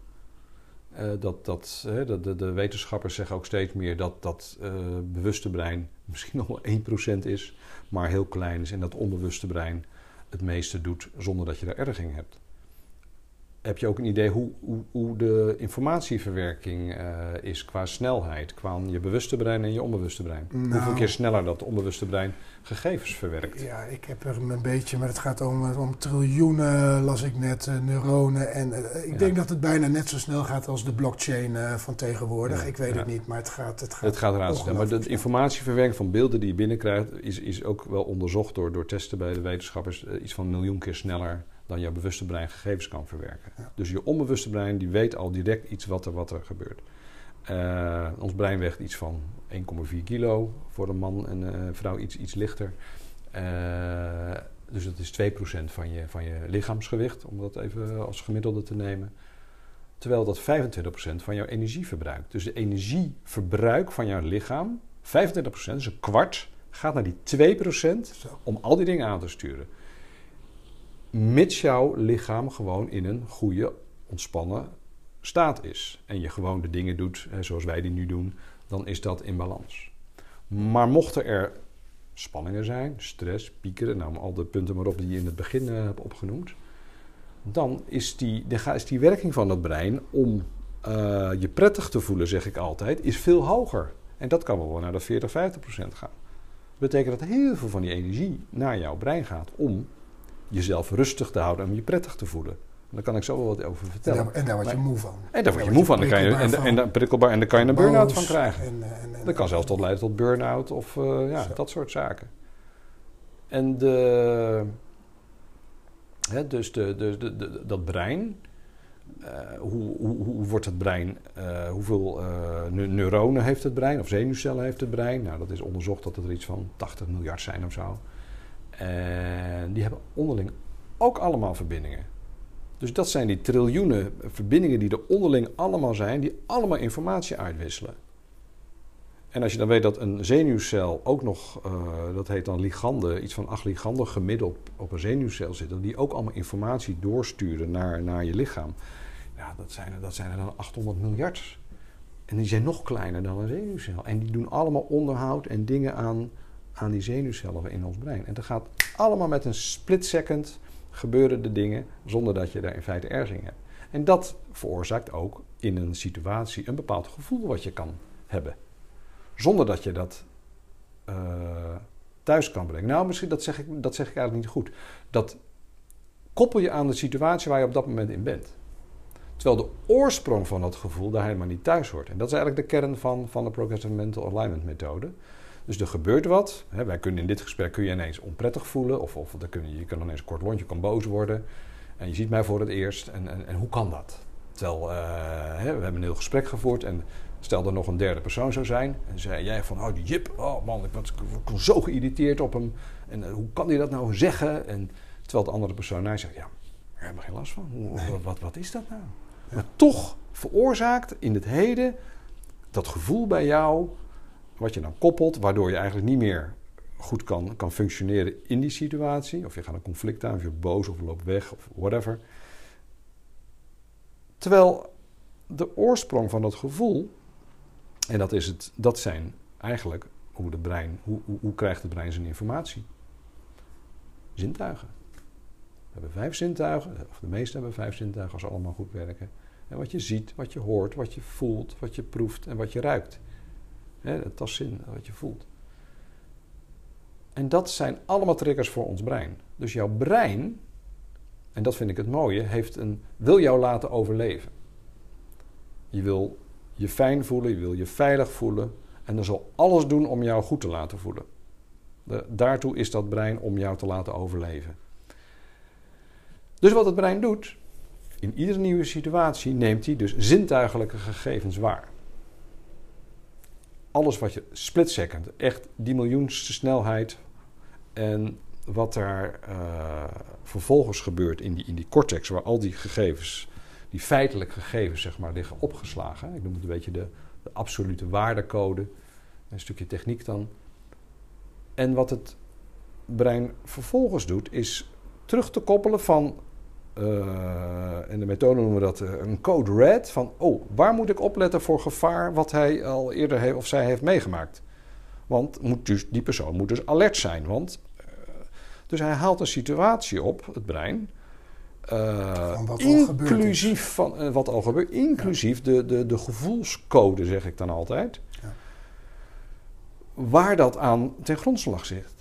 De wetenschappers zeggen ook steeds meer dat bewuste brein misschien nog wel 1% is, maar heel klein is en dat onbewuste brein het meeste doet zonder dat je daar erg in hebt. Heb je ook een idee hoe de informatieverwerking is qua snelheid, qua je bewuste brein en je onbewuste brein? Nou, hoeveel keer sneller dat onbewuste brein gegevens verwerkt? Ja, ik heb er een beetje, maar het gaat om triljoenen, las ik net, neuronen. En ik denk dat het bijna net zo snel gaat als de blockchain van tegenwoordig. Ja, ik weet het niet, maar het gaat razend. Maar de informatieverwerking van beelden die je binnenkrijgt is ook wel onderzocht door testen bij de wetenschappers. Iets van 1 miljoen keer sneller dan jouw bewuste brein gegevens kan verwerken. Ja. Dus je onbewuste brein die weet al direct iets wat er gebeurt. Ons brein weegt iets van 1,4 kilo voor een man en een vrouw iets lichter. Dus dat is 2% van je lichaamsgewicht, om dat even als gemiddelde te nemen. Terwijl dat 25% van jouw energie verbruikt. Dus de energieverbruik van jouw lichaam, 25%, dus een kwart, gaat naar die 2% om al die dingen aan te sturen. Mits jouw lichaam gewoon in een goede, ontspannen staat is. En je gewoon de dingen doet zoals wij die nu doen, dan is dat in balans. Maar mochten er spanningen zijn, stress, piekeren, nou al de punten maar op die je in het begin hebt opgenoemd, dan is die werking van het brein om je prettig te voelen, zeg ik altijd, is veel hoger. En dat kan wel naar de 40-50% gaan. Dat betekent dat heel veel van die energie naar jouw brein gaat om jezelf rustig te houden en je prettig te voelen. Daar kan ik zo wel wat over vertellen. En daar word je moe van. En daar word je moe van. Prikkelbaar. En daar kan je een burn-out van krijgen. Dat kan zelfs tot leiden tot burn-out of dat soort zaken. En dat brein, hoe wordt het brein, hoeveel neuronen heeft het brein of zenuwcellen heeft het brein? Nou, dat is onderzocht dat er iets van 80 miljard zijn of zo. En die hebben onderling ook allemaal verbindingen. Dus dat zijn die triljoenen verbindingen die er onderling allemaal zijn, die allemaal informatie uitwisselen. En als je dan weet dat een zenuwcel ook nog, dat heet dan liganden, iets van 8 liganden gemiddeld op een zenuwcel zitten, die ook allemaal informatie doorsturen naar je lichaam. Ja, dat zijn er dan 800 miljard. En die zijn nog kleiner dan een zenuwcel. En die doen allemaal onderhoud en dingen aan die zenuwcellen in ons brein. En dat gaat allemaal met een split second gebeuren de dingen zonder dat je daar in feite erg in hebt. En dat veroorzaakt ook in een situatie een bepaald gevoel wat je kan hebben. Zonder dat je dat thuis kan brengen. Nou, misschien dat zeg ik eigenlijk niet goed. Dat koppel je aan de situatie waar je op dat moment in bent. Terwijl de oorsprong van dat gevoel daar helemaal niet thuis hoort. En dat is eigenlijk de kern van de Progressive Mental Alignment methode. Dus er gebeurt wat. Wij kunnen in dit gesprek kun je ineens onprettig voelen. Of je kan ineens een kort lontje, kan boos worden. En je ziet mij voor het eerst. En hoe kan dat? Terwijl we hebben een heel gesprek gevoerd. En stel er nog een derde persoon zou zijn. En zei jij van, die Jip. Oh man, ik was zo geïrriteerd op hem. En hoe kan hij dat nou zeggen? En terwijl de andere persoon naar zegt, ja, daar heb ik geen last van. Wat is dat nou? Ja. Maar toch veroorzaakt in het heden dat gevoel bij jou, wat je dan koppelt, waardoor je eigenlijk niet meer goed kan functioneren in die situatie. Of je gaat een conflict aan, of je bent boos, of je loopt weg, of whatever. Terwijl de oorsprong van dat gevoel, en dat zijn eigenlijk hoe krijgt het brein zijn informatie? Zintuigen. We hebben 5 zintuigen, of de meeste hebben 5 zintuigen als ze allemaal goed werken. En wat je ziet, wat je hoort, wat je voelt, wat je proeft en wat je ruikt. Het tastzin, wat je voelt. En dat zijn allemaal triggers voor ons brein. Dus jouw brein, en dat vind ik het mooie, wil jou laten overleven. Je wil je fijn voelen, je wil je veilig voelen. En dan zal alles doen om jou goed te laten voelen. Daartoe is dat brein om jou te laten overleven. Dus wat het brein doet, in iedere nieuwe situatie neemt hij dus zintuigelijke gegevens waar. Alles wat je split second, echt die miljoenste snelheid en wat daar vervolgens gebeurt in die cortex, waar al die gegevens, die feitelijke gegevens zeg maar, liggen opgeslagen. Ik noem het een beetje de absolute waardecode, een stukje techniek dan. En wat het brein vervolgens doet, is terug te koppelen van, in de methode noemen we dat een code red, van waar moet ik opletten voor gevaar wat hij al eerder of zij heeft meegemaakt. Want die persoon moet dus alert zijn. Dus hij haalt een situatie op, het brein, van wat inclusief van wat al gebeurt, inclusief de gevoelscode, zeg ik dan altijd, waar dat aan ten grondslag zit.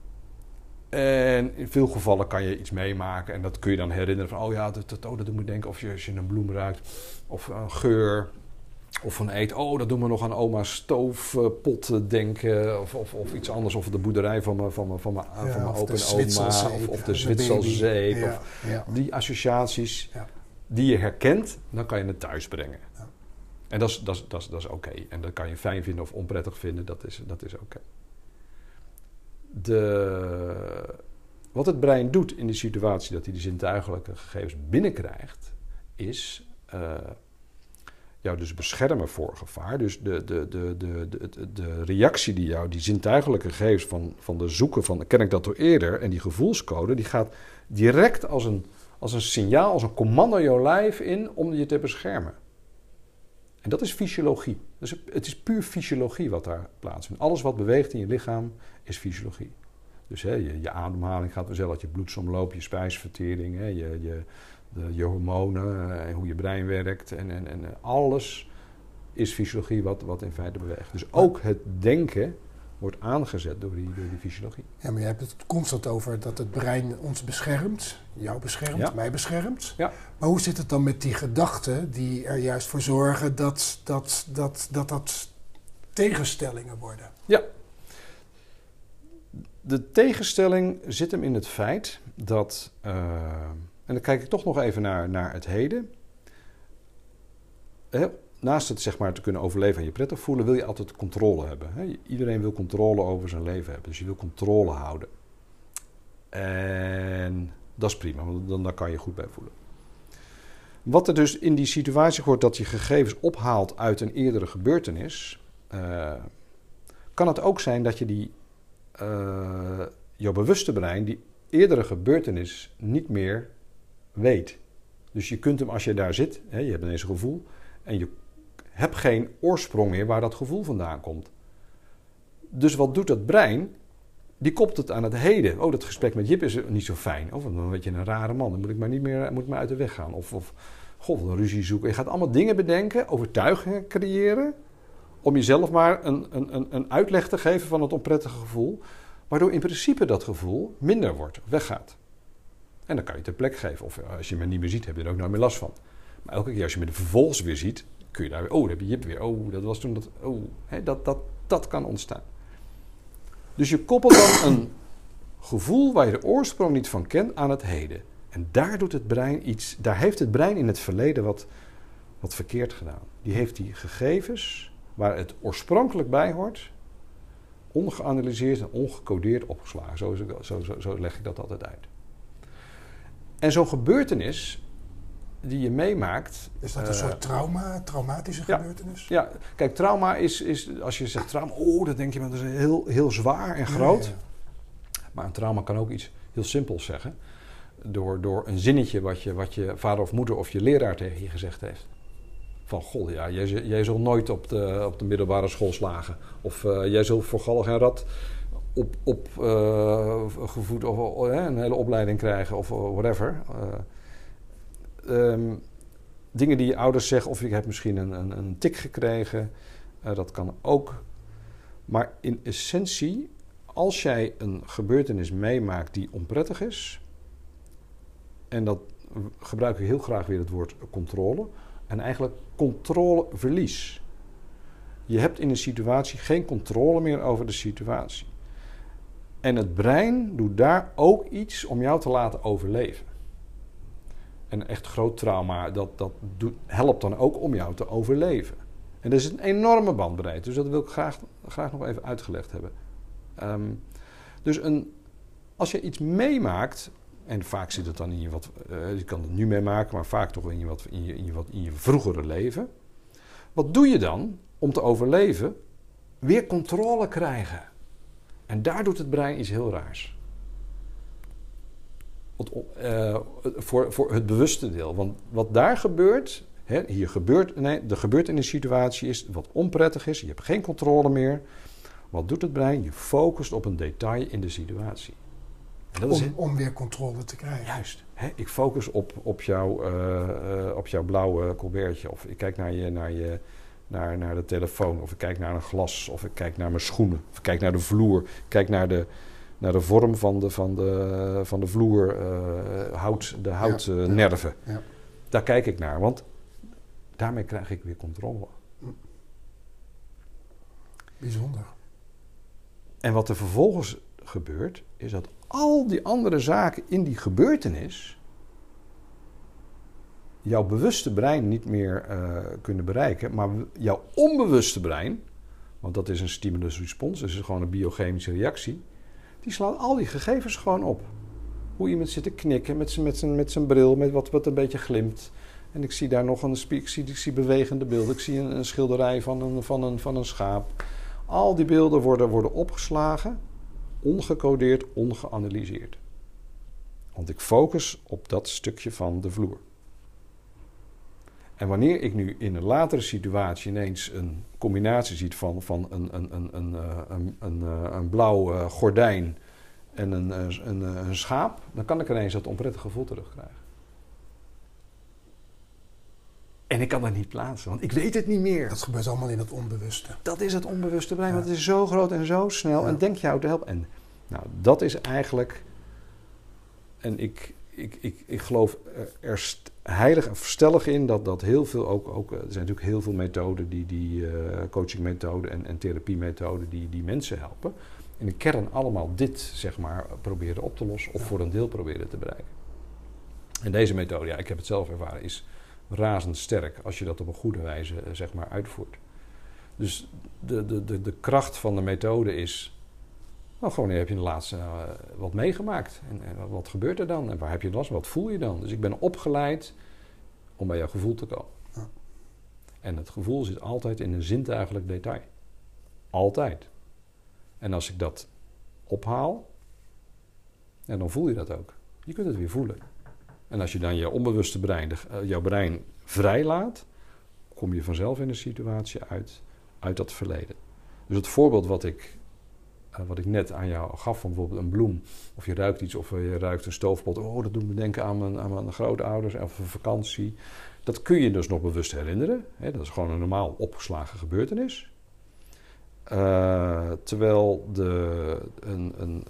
En in veel gevallen kan je iets meemaken en dat kun je dan herinneren van, dat doet me denken als je een bloem ruikt, of een geur, of van eet, dat doet me nog aan oma's stoofpot denken, of iets anders, of de boerderij van mijn opa en oma, of de Zwitserzeep, die associaties die je herkent, dan kan je het thuis brengen. Ja. En dat is oké. En dat kan je fijn vinden of onprettig vinden, dat is oké. Wat het brein doet in de situatie dat hij de zintuigelijke gegevens binnenkrijgt, is jou dus beschermen voor gevaar. Dus de reactie die jou, die zintuigelijke gegevens van de zoeken van, ken ik dat door eerder, en die gevoelscode, die gaat direct als een signaal, als een commando jouw lijf in om je te beschermen. En dat is fysiologie. Dus het is puur fysiologie wat daar plaatsvindt. Alles wat beweegt in je lichaam is fysiologie. Dus je ademhaling gaat vanzelf, je bloedsomloop, je spijsvertering, je hormonen, hoe je brein werkt. En alles is fysiologie wat in feite beweegt. Dus ook het denken wordt aangezet door die fysiologie. Ja, maar je hebt het constant over dat het brein ons beschermt. Jou beschermt, mij beschermt. Ja. Maar hoe zit het dan met die gedachten die er juist voor zorgen dat tegenstellingen worden? Ja. De tegenstelling zit hem in het feit dat, en dan kijk ik toch nog even naar het heden. Naast het zeg maar te kunnen overleven en je prettig voelen, wil je altijd controle hebben. Iedereen wil controle over zijn leven hebben, dus je wil controle houden. En dat is prima, want daar kan je goed bij voelen. Wat er dus in die situatie wordt dat je gegevens ophaalt uit een eerdere gebeurtenis, kan het ook zijn dat je jouw bewuste brein die eerdere gebeurtenis niet meer weet. Dus je kunt hem, als je daar zit, je hebt ineens een gevoel en je hebt geen oorsprong meer waar dat gevoel vandaan komt. Dus wat doet dat brein? Die koppelt het aan het heden. Dat gesprek met Jip is niet zo fijn. Dan weet je een rare man, dan moet ik maar uit de weg gaan. Of god, een ruzie zoeken. Je gaat allemaal dingen bedenken, overtuigingen creëren, om jezelf maar een uitleg te geven van het onprettige gevoel, waardoor in principe dat gevoel minder wordt, weggaat. En dan kan je het ter plek geven. Of als je me niet meer ziet, heb je er ook nooit meer last van. Maar elke keer als je me vervolgens weer ziet, kun je daar weer, dan heb je Jip weer. Dat was toen dat kan ontstaan. Dus je koppelt dan een gevoel waar je de oorsprong niet van kent aan het heden. En daar doet het brein iets, daar heeft het brein in het verleden wat verkeerd gedaan. Die heeft die gegevens waar het oorspronkelijk bij hoort, ongeanalyseerd en ongecodeerd opgeslagen. Zo leg ik dat altijd uit. En zo'n gebeurtenis die je meemaakt. Is dat een soort traumatische gebeurtenis? Ja, kijk, trauma is als je zegt trauma, dan denk je, dat is heel, heel zwaar en groot. Ja. Maar een trauma kan ook iets heel simpels zeggen. Door een zinnetje wat je vader of moeder of je leraar tegen je gezegd heeft. Van, goh, ja, jij zult nooit op de middelbare school slagen. Of jij zult voor galg en rad gevoed of een hele opleiding krijgen of whatever. Dingen die je ouders zeggen, of je hebt misschien een tik gekregen. Dat kan ook. Maar in essentie, als jij een gebeurtenis meemaakt die onprettig is, en dat gebruik ik heel graag weer het woord controle, en eigenlijk controleverlies. Je hebt in een situatie geen controle meer over de situatie. En het brein doet daar ook iets om jou te laten overleven. Een echt groot trauma, dat helpt dan ook om jou te overleven. En dat is een enorme bandbreedte, dus dat wil ik graag nog even uitgelegd hebben. Dus als je iets meemaakt, en vaak zit het dan in je kan het nu meemaken, maar vaak toch in je vroegere leven. Wat doe je dan om te overleven? Weer controle krijgen. En daar doet het brein iets heel raars. Voor het bewuste deel. Want wat daar gebeurt, er gebeurt in een situatie is wat onprettig is. Je hebt geen controle meer. Wat doet het brein? Je focust op een detail in de situatie. Om weer controle te krijgen. Juist. Ik focus op jouw blauwe colbertje. Of ik kijk naar de telefoon. Of ik kijk naar een glas. Of ik kijk naar mijn schoenen. Of ik kijk naar de vloer. Ik kijk naar de vorm van de vloer. De houtnerven. Ja. Daar kijk ik naar. Want daarmee krijg ik weer controle. Bijzonder. En wat er vervolgens gebeurt, is dat al die andere zaken in die gebeurtenis jouw bewuste brein niet meer kunnen bereiken, maar jouw onbewuste brein, want dat is een stimulus respons, dus het is gewoon een biochemische reactie, die slaat al die gegevens gewoon op. Hoe iemand zit te knikken met zijn bril, met wat een beetje glimt. En ik zie daar nog ik zie bewegende beelden. Ik zie een schilderij van een schaap. Al die beelden worden opgeslagen, ongecodeerd, ongeanalyseerd. Want ik focus op dat stukje van de vloer. En wanneer ik nu in een latere situatie ineens een combinatie ziet van een blauw gordijn en een schaap, dan kan ik ineens dat onprettige gevoel terugkrijgen. En ik kan dat niet plaatsen, want ik weet het niet meer. Dat gebeurt allemaal in het onbewuste. Dat is het onbewuste brein, want het is zo groot en zo snel en denkt jou te helpen. En dat is eigenlijk, en ik geloof er heilig en stellig in dat heel veel, ook er zijn natuurlijk heel veel methoden, die coachingmethoden en therapiemethoden die mensen helpen. In de kern allemaal dit, zeg maar, proberen op te lossen of voor een deel proberen te bereiken. En deze methode, ik heb het zelf ervaren, is razendsterk als je dat op een goede wijze, zeg maar, uitvoert. Dus de kracht van de methode is, gewoon heb je in de laatste wat meegemaakt. En wat gebeurt er dan? En waar heb je last van? Wat voel je dan? Dus ik ben opgeleid om bij jouw gevoel te komen. Ja. En het gevoel zit altijd in een zintuigelijk detail. Altijd. En als ik dat ophaal, dan voel je dat ook. Je kunt het weer voelen. En als je dan je onbewuste brein, jouw brein vrijlaat, kom je vanzelf in een situatie uit dat verleden. Dus het voorbeeld wat ik net aan jou gaf, van bijvoorbeeld een bloem, of je ruikt iets, of je ruikt een stoofpot, dat doet me denken aan mijn grootouders, of een vakantie. Dat kun je dus nog bewust herinneren. Dat is gewoon een normaal opgeslagen gebeurtenis. Terwijl een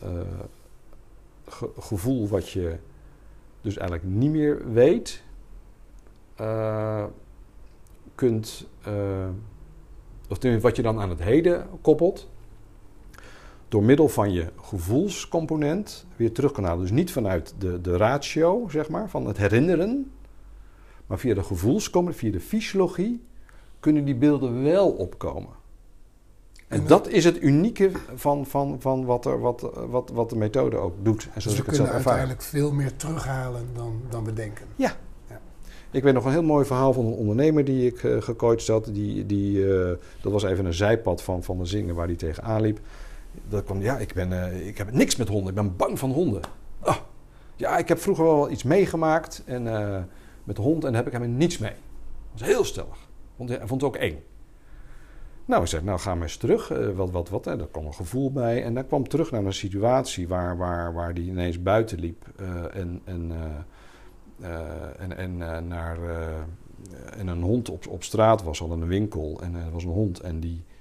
gevoel wat je dus eigenlijk niet meer weet, of wat je dan aan het heden koppelt, door middel van je gevoelscomponent weer terug kan halen. Dus niet vanuit de ratio, zeg maar, van het herinneren, maar via de gevoelscomponent, via de fysiologie, kunnen die beelden wel opkomen. En dat is het unieke van wat de methode ook doet. En dus we kunnen uiteindelijk veel meer terughalen dan we denken. Ja. Ik weet nog een heel mooi verhaal van een ondernemer die ik gecoacht had. Dat was even een zijpad van de zingen waar hij tegenaan liep. Dat kwam, ik heb niks met honden. Ik ben bang van honden. Ik heb vroeger wel iets meegemaakt met de hond en daar heb ik helemaal niets mee. Dat is heel stellig. Hij vond het ook eng. Nou, ik zei, ga maar eens terug. Wat. Daar kwam een gevoel bij. En hij kwam terug naar een situatie waar hij ineens buiten liep. En een hond op straat was, al in een winkel. En er was een hond en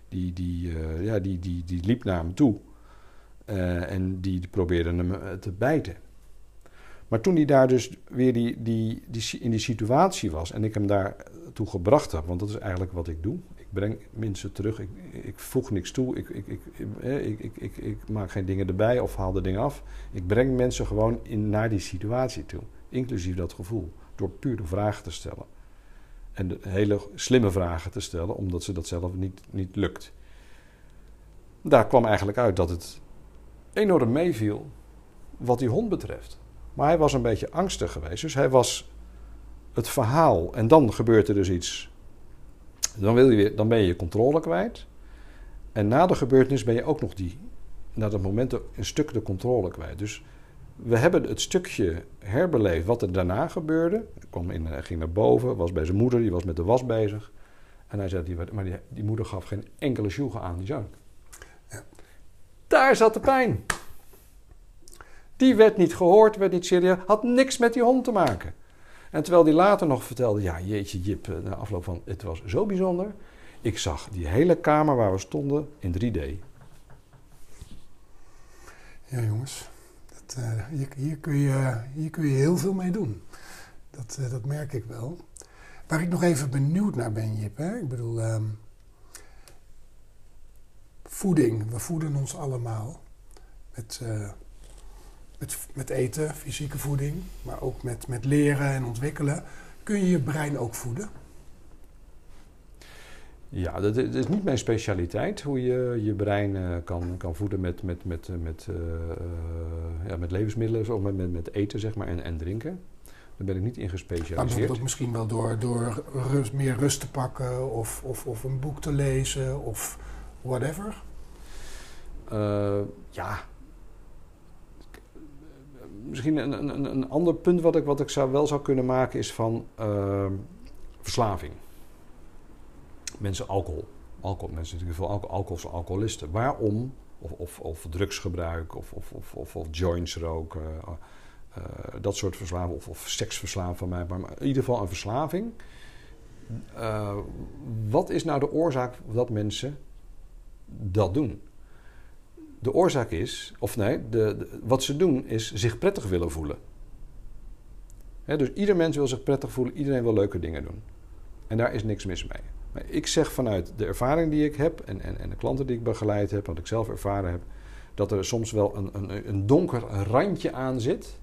die liep naar hem toe. En die probeerde hem te bijten. Maar toen hij daar dus weer in die situatie was en ik hem daartoe gebracht heb, want dat is eigenlijk wat ik doe. Ik breng mensen terug, ik voeg niks toe, ik maak geen dingen erbij of haal de dingen af. Ik breng mensen gewoon naar die situatie toe, inclusief dat gevoel, door puur de vragen te stellen. En de hele slimme vragen te stellen, omdat ze dat zelf niet lukt. Daar kwam eigenlijk uit dat het enorm meeviel wat die hond betreft. Maar hij was een beetje angstig geweest. Dus hij was het verhaal. En dan gebeurt er dus iets. Dan ben je je controle kwijt. En na de gebeurtenis ben je ook nog na dat moment een stuk de controle kwijt. Dus we hebben het stukje herbeleefd wat er daarna gebeurde. Hij ging naar boven, was bij zijn moeder, die was met de was bezig. En hij zei, die moeder gaf geen enkele sjoegen aan die zoon. Ja. Daar zat de pijn. Die werd niet gehoord, werd niet serieus, had niks met die hond te maken. En terwijl hij later nog vertelde, ja jeetje Jip, na afloop van, het was zo bijzonder. Ik zag die hele kamer waar we stonden in 3D. Ja jongens, hier kun je heel veel mee doen. Dat merk ik wel. Waar ik nog even benieuwd naar ben, Jip. Hè? Ik bedoel, voeding. We voeden ons allemaal. Met eten, fysieke voeding. Maar ook met leren en ontwikkelen. Kun je je brein ook voeden? Ja, dat is niet mijn specialiteit. Hoe je je brein kan voeden met levensmiddelen. Of met eten, zeg maar, en drinken. Daar ben ik niet in gespecialiseerd. Maar bijvoorbeeld ook misschien wel door meer rust te pakken of een boek te lezen of whatever? Ja. Misschien een ander punt wat ik wel zou kunnen maken is van verslaving. Mensen alcohol. Mensen die veel alcohol zijn alcoholisten. Waarom? Of drugsgebruik of joints roken. Dat soort verslaving, of seksverslaving van mij, maar in ieder geval een verslaving. Wat is nou de oorzaak dat mensen dat doen? De oorzaak is, wat ze doen is zich prettig willen voelen. Dus ieder mens wil zich prettig voelen, iedereen wil leuke dingen doen. En daar is niks mis mee. Maar ik zeg vanuit de ervaring die ik heb en de klanten die ik begeleid heb, wat ik zelf ervaren heb, dat er soms wel een donker randje aan zit.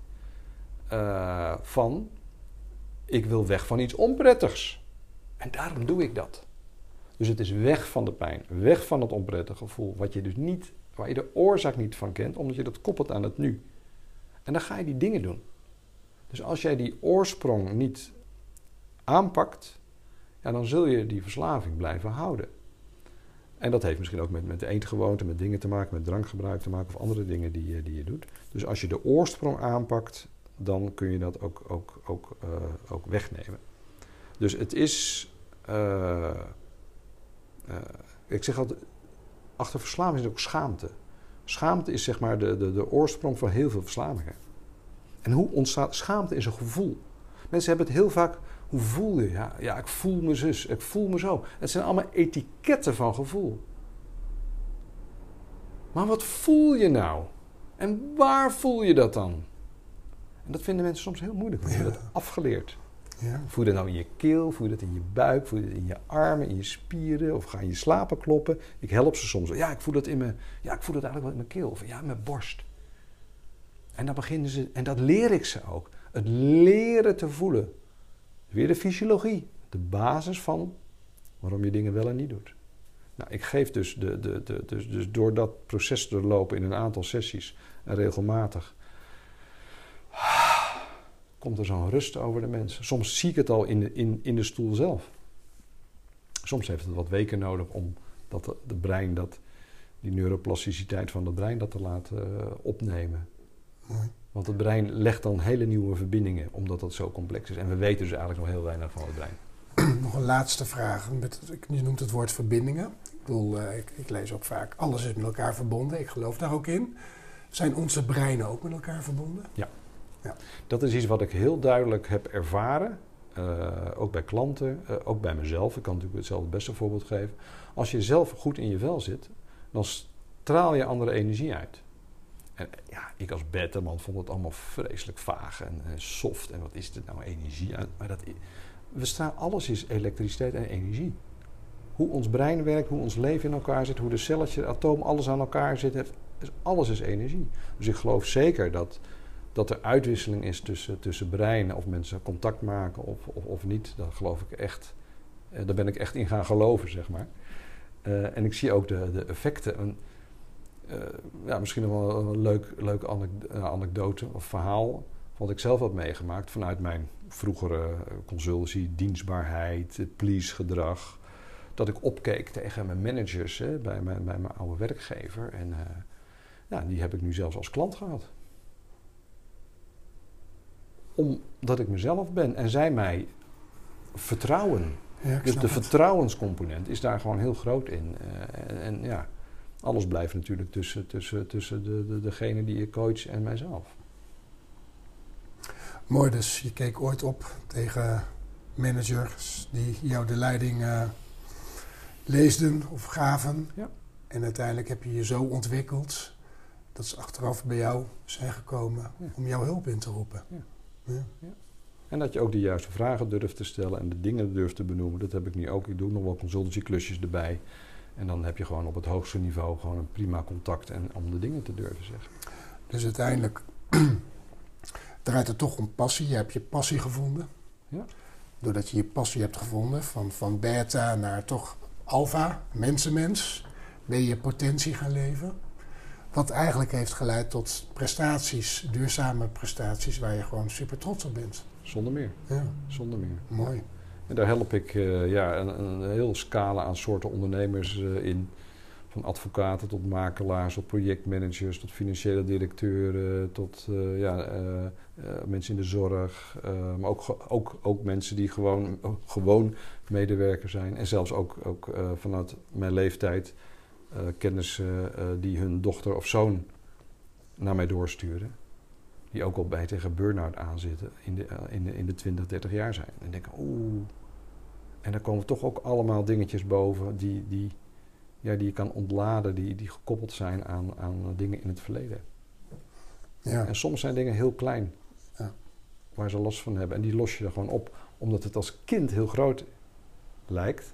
Van ik wil weg van iets onprettigs. En daarom doe ik dat. Dus het is weg van de pijn, weg van het onprettige gevoel, waar je de oorzaak niet van kent, omdat je dat koppelt aan het nu. En dan ga je die dingen doen. Dus als jij die oorsprong niet aanpakt, ja, dan zul je die verslaving blijven houden. En dat heeft misschien ook met eetgewoonten, met dingen te maken, met drankgebruik te maken of andere dingen die je doet. Dus als je de oorsprong aanpakt, dan kun je dat ook wegnemen. Dus het is... ik zeg altijd, achter verslaving is ook schaamte. Schaamte is zeg maar de oorsprong van heel veel verslavingen. En hoe ontstaat... Schaamte is een gevoel. Mensen hebben het heel vaak... Hoe voel je? Ja, ik voel me zus, ik voel me zo. Het zijn allemaal etiketten van gevoel. Maar wat voel je nou? En waar voel je dat dan? En dat vinden mensen soms heel moeilijk. Want je hebt dat afgeleerd. Ja. Voel je dat nou in je keel? Voel je dat in je buik? Voel je dat in je armen, in je spieren? Of ga je slapen kloppen? Ik help ze soms. Ja, ik voel dat eigenlijk wel in mijn keel. Of ja, in mijn borst. En dan beginnen ze... En dat leer ik ze ook. Het leren te voelen. Weer de fysiologie. De basis van waarom je dingen wel en niet doet. Nou, ik geef dus door dat proces te doorlopen in een aantal sessies en regelmatig... komt er zo'n rust over de mensen. Soms zie ik het al in de stoel zelf. Soms heeft het wat weken nodig om de brein, die neuroplasticiteit van het brein, dat te laten opnemen. Mooi. Want het brein legt dan hele nieuwe verbindingen, omdat dat zo complex is. En we weten dus eigenlijk nog heel weinig van het brein. nog een laatste vraag. Je noemt het woord verbindingen. Ik bedoel, ik lees ook vaak, alles is met elkaar verbonden. Ik geloof daar ook in. Zijn onze breinen ook met elkaar verbonden? Ja. Ja. Dat is iets wat ik heel duidelijk heb ervaren. Ook bij klanten, ook bij mezelf. Ik kan natuurlijk hetzelfde beste voorbeeld geven. Als je zelf goed in je vel zit, dan straal je andere energie uit. En ja, ik als beta-man vond het allemaal vreselijk vaag en soft. En wat is dit nou, energie? Maar alles is elektriciteit en energie. Hoe ons brein werkt, hoe ons leven in elkaar zit, hoe de celletje, het atoom, alles aan elkaar zit. Alles is energie. Dus ik geloof zeker dat er uitwisseling is tussen breinen, of mensen contact maken of niet. Dat geloof ik echt. Daar ben ik echt in gaan geloven, zeg maar. En ik zie ook de effecten. Misschien nog wel een leuk anekdote of verhaal. Wat ik zelf had meegemaakt vanuit mijn vroegere consultancy, dienstbaarheid, please gedrag. Dat ik opkeek tegen mijn managers bij mijn oude werkgever. En die heb ik nu zelfs als klant gehad. Omdat ik mezelf ben en zij mij vertrouwen. Ja, dus de vertrouwenscomponent is daar gewoon heel groot in. Alles blijft natuurlijk tussen degene die ik coach en mijzelf. Mooi, dus je keek ooit op tegen managers die jou de leiding leesden of gaven. Ja. En uiteindelijk heb je je zo ontwikkeld dat ze achteraf bij jou zijn gekomen om jouw hulp in te roepen. Ja. Ja. Ja. En dat je ook de juiste vragen durft te stellen en de dingen durft te benoemen. Dat heb ik nu ook. Ik doe nog wel consultancy-klusjes erbij. En dan heb je gewoon op het hoogste niveau gewoon een prima contact en om de dingen te durven zeggen. Dus uiteindelijk draait het toch om passie. Je hebt je passie gevonden. Ja. Doordat je je passie hebt gevonden, van beta naar toch alfa, mensenmens, ben je je potentie gaan leven. Wat eigenlijk heeft geleid tot prestaties, duurzame prestaties, waar je gewoon super trots op bent. Zonder meer. Ja. Zonder meer. Mooi. Ja. En daar help ik een heel scala aan soorten ondernemers in. Van advocaten tot makelaars, tot projectmanagers, tot financiële directeuren, tot mensen in de zorg. Maar ook mensen die gewoon medewerker zijn. En zelfs ook vanuit mijn leeftijd kennissen die hun dochter of zoon naar mij doorsturen. Die ook al bij tegen burn-out aanzitten in de 20, 30 jaar zijn. En denken, en daar komen toch ook allemaal dingetjes boven die je kan ontladen, die gekoppeld zijn aan dingen in het verleden. Ja. En soms zijn dingen heel klein, ja, waar ze last van hebben. En die los je er gewoon op, omdat het als kind heel groot lijkt.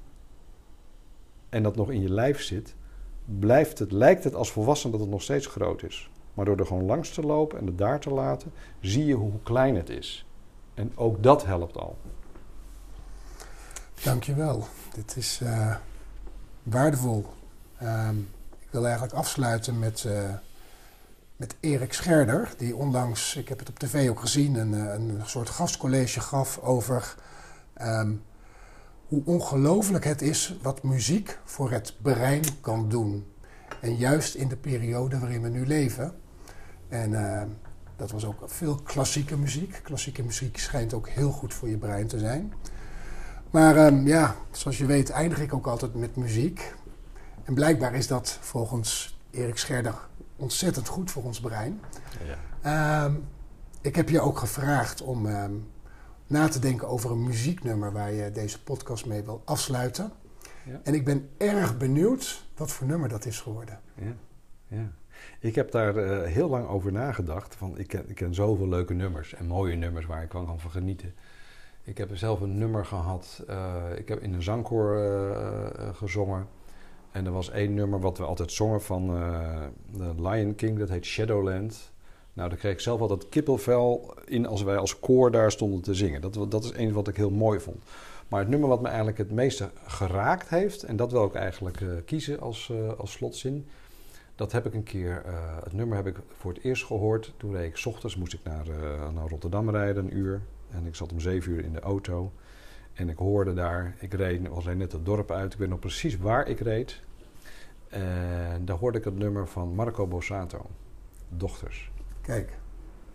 En dat nog in je lijf zit, lijkt het als volwassene dat het nog steeds groot is. Maar door er gewoon langs te lopen en het daar te laten, zie je hoe klein het is. En ook dat helpt al. Dankjewel. Dit is waardevol. Ik wil eigenlijk afsluiten met Erik Scherder, die onlangs, ik heb het op tv ook gezien, een soort gastcollege gaf over hoe ongelooflijk het is wat muziek voor het brein kan doen. En juist in de periode waarin we nu leven. En dat was ook veel klassieke muziek. Klassieke muziek schijnt ook heel goed voor je brein te zijn. Maar zoals je weet eindig ik ook altijd met muziek. En blijkbaar is dat volgens Erik Scherder ontzettend goed voor ons brein. Ja. Ik heb je ook gevraagd om na te denken over een muzieknummer waar je deze podcast mee wil afsluiten. Ja. En ik ben erg benieuwd wat voor nummer dat is geworden. Ja. Ik heb daar heel lang over nagedacht. Ik ken zoveel leuke nummers en mooie nummers waar ik van kan genieten. Ik heb zelf een nummer gehad. Ik heb in een zangkoor gezongen. En er was één nummer wat we altijd zongen van The Lion King. Dat heet Shadowland. Nou, daar kreeg ik zelf altijd kippenvel in als wij als koor daar stonden te zingen. Dat is één wat ik heel mooi vond. Maar het nummer wat me eigenlijk het meeste geraakt heeft, en dat wil ik eigenlijk kiezen als slotzin, dat heb ik een keer, het nummer heb ik voor het eerst gehoord. Toen reed ik 's ochtends, moest ik naar Rotterdam rijden, een uur. En ik zat om 7 uur in de auto. En ik hoorde daar, was net het dorp uit, ik weet nog precies waar ik reed. En daar hoorde ik het nummer van Marco Borsato, Dochters. Kijk.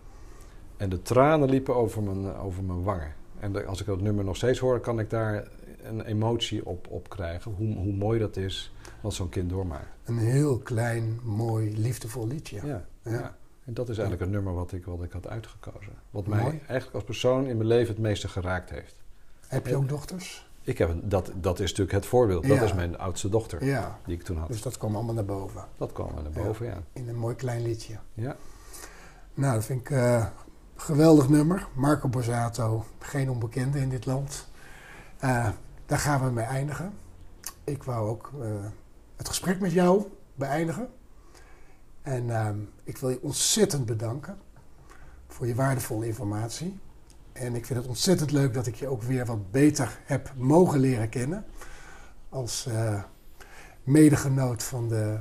En de tranen liepen over mijn wangen. En als ik dat nummer nog steeds hoor, kan ik daar een emotie op krijgen. Hoe mooi dat is wat zo'n kind doormaakt. Een heel klein, mooi, liefdevol liedje. Ja. En dat is eigenlijk het nummer wat ik had uitgekozen. Wat Mooi. mij eigenlijk als persoon in mijn leven het meeste geraakt heeft. Heb je ook dochters? Ik heb dat is natuurlijk het voorbeeld. Ja. Dat is mijn oudste dochter die ik toen had. Dus dat kwam allemaal naar boven. Dat kwam naar boven, ja. In een mooi klein liedje. Ja. Nou, dat vind ik een geweldig nummer. Marco Borsato, geen onbekende in dit land. Daar gaan we mee eindigen. Ik wou ook het gesprek met jou beëindigen. En ik wil je ontzettend bedanken voor je waardevolle informatie. En ik vind het ontzettend leuk dat ik je ook weer wat beter heb mogen leren kennen. Als medegenoot van de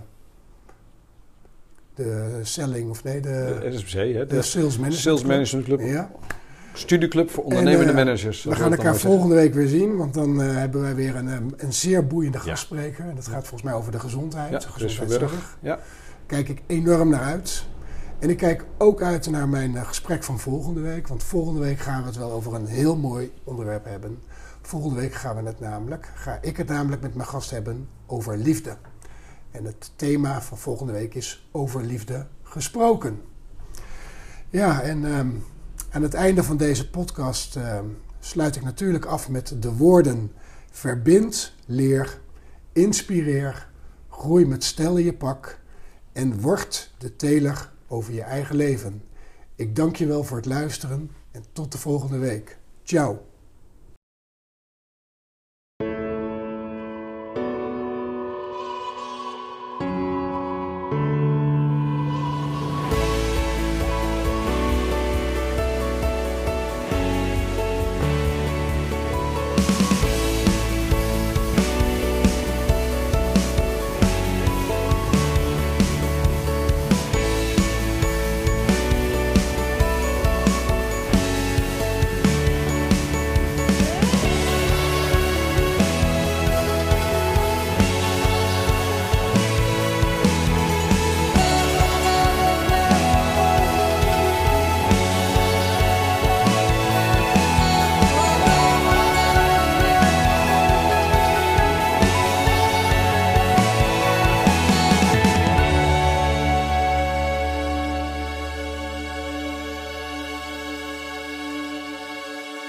selling, of nee, De SMC, hè? de Sales Management Club. Ja. Studieclub voor ondernemende managers. We gaan elkaar volgende week weer zien, want dan hebben wij weer een zeer boeiende gastspreker. En dat gaat volgens mij over de gezondheid. Ja, gezondheidszorg. Ja. Kijk ik enorm naar uit. En ik kijk ook uit naar mijn gesprek van volgende week. Want volgende week gaan we het wel over een heel mooi onderwerp hebben. Volgende week ga ik het namelijk met mijn gast hebben over liefde. En het thema van volgende week is over liefde gesproken. Ja, en aan het einde van deze podcast sluit ik natuurlijk af met de woorden: verbind, leer, inspireer, groei met stijl in je pak en word de teler over je eigen leven. Ik dank je wel voor het luisteren en tot de volgende week. Ciao.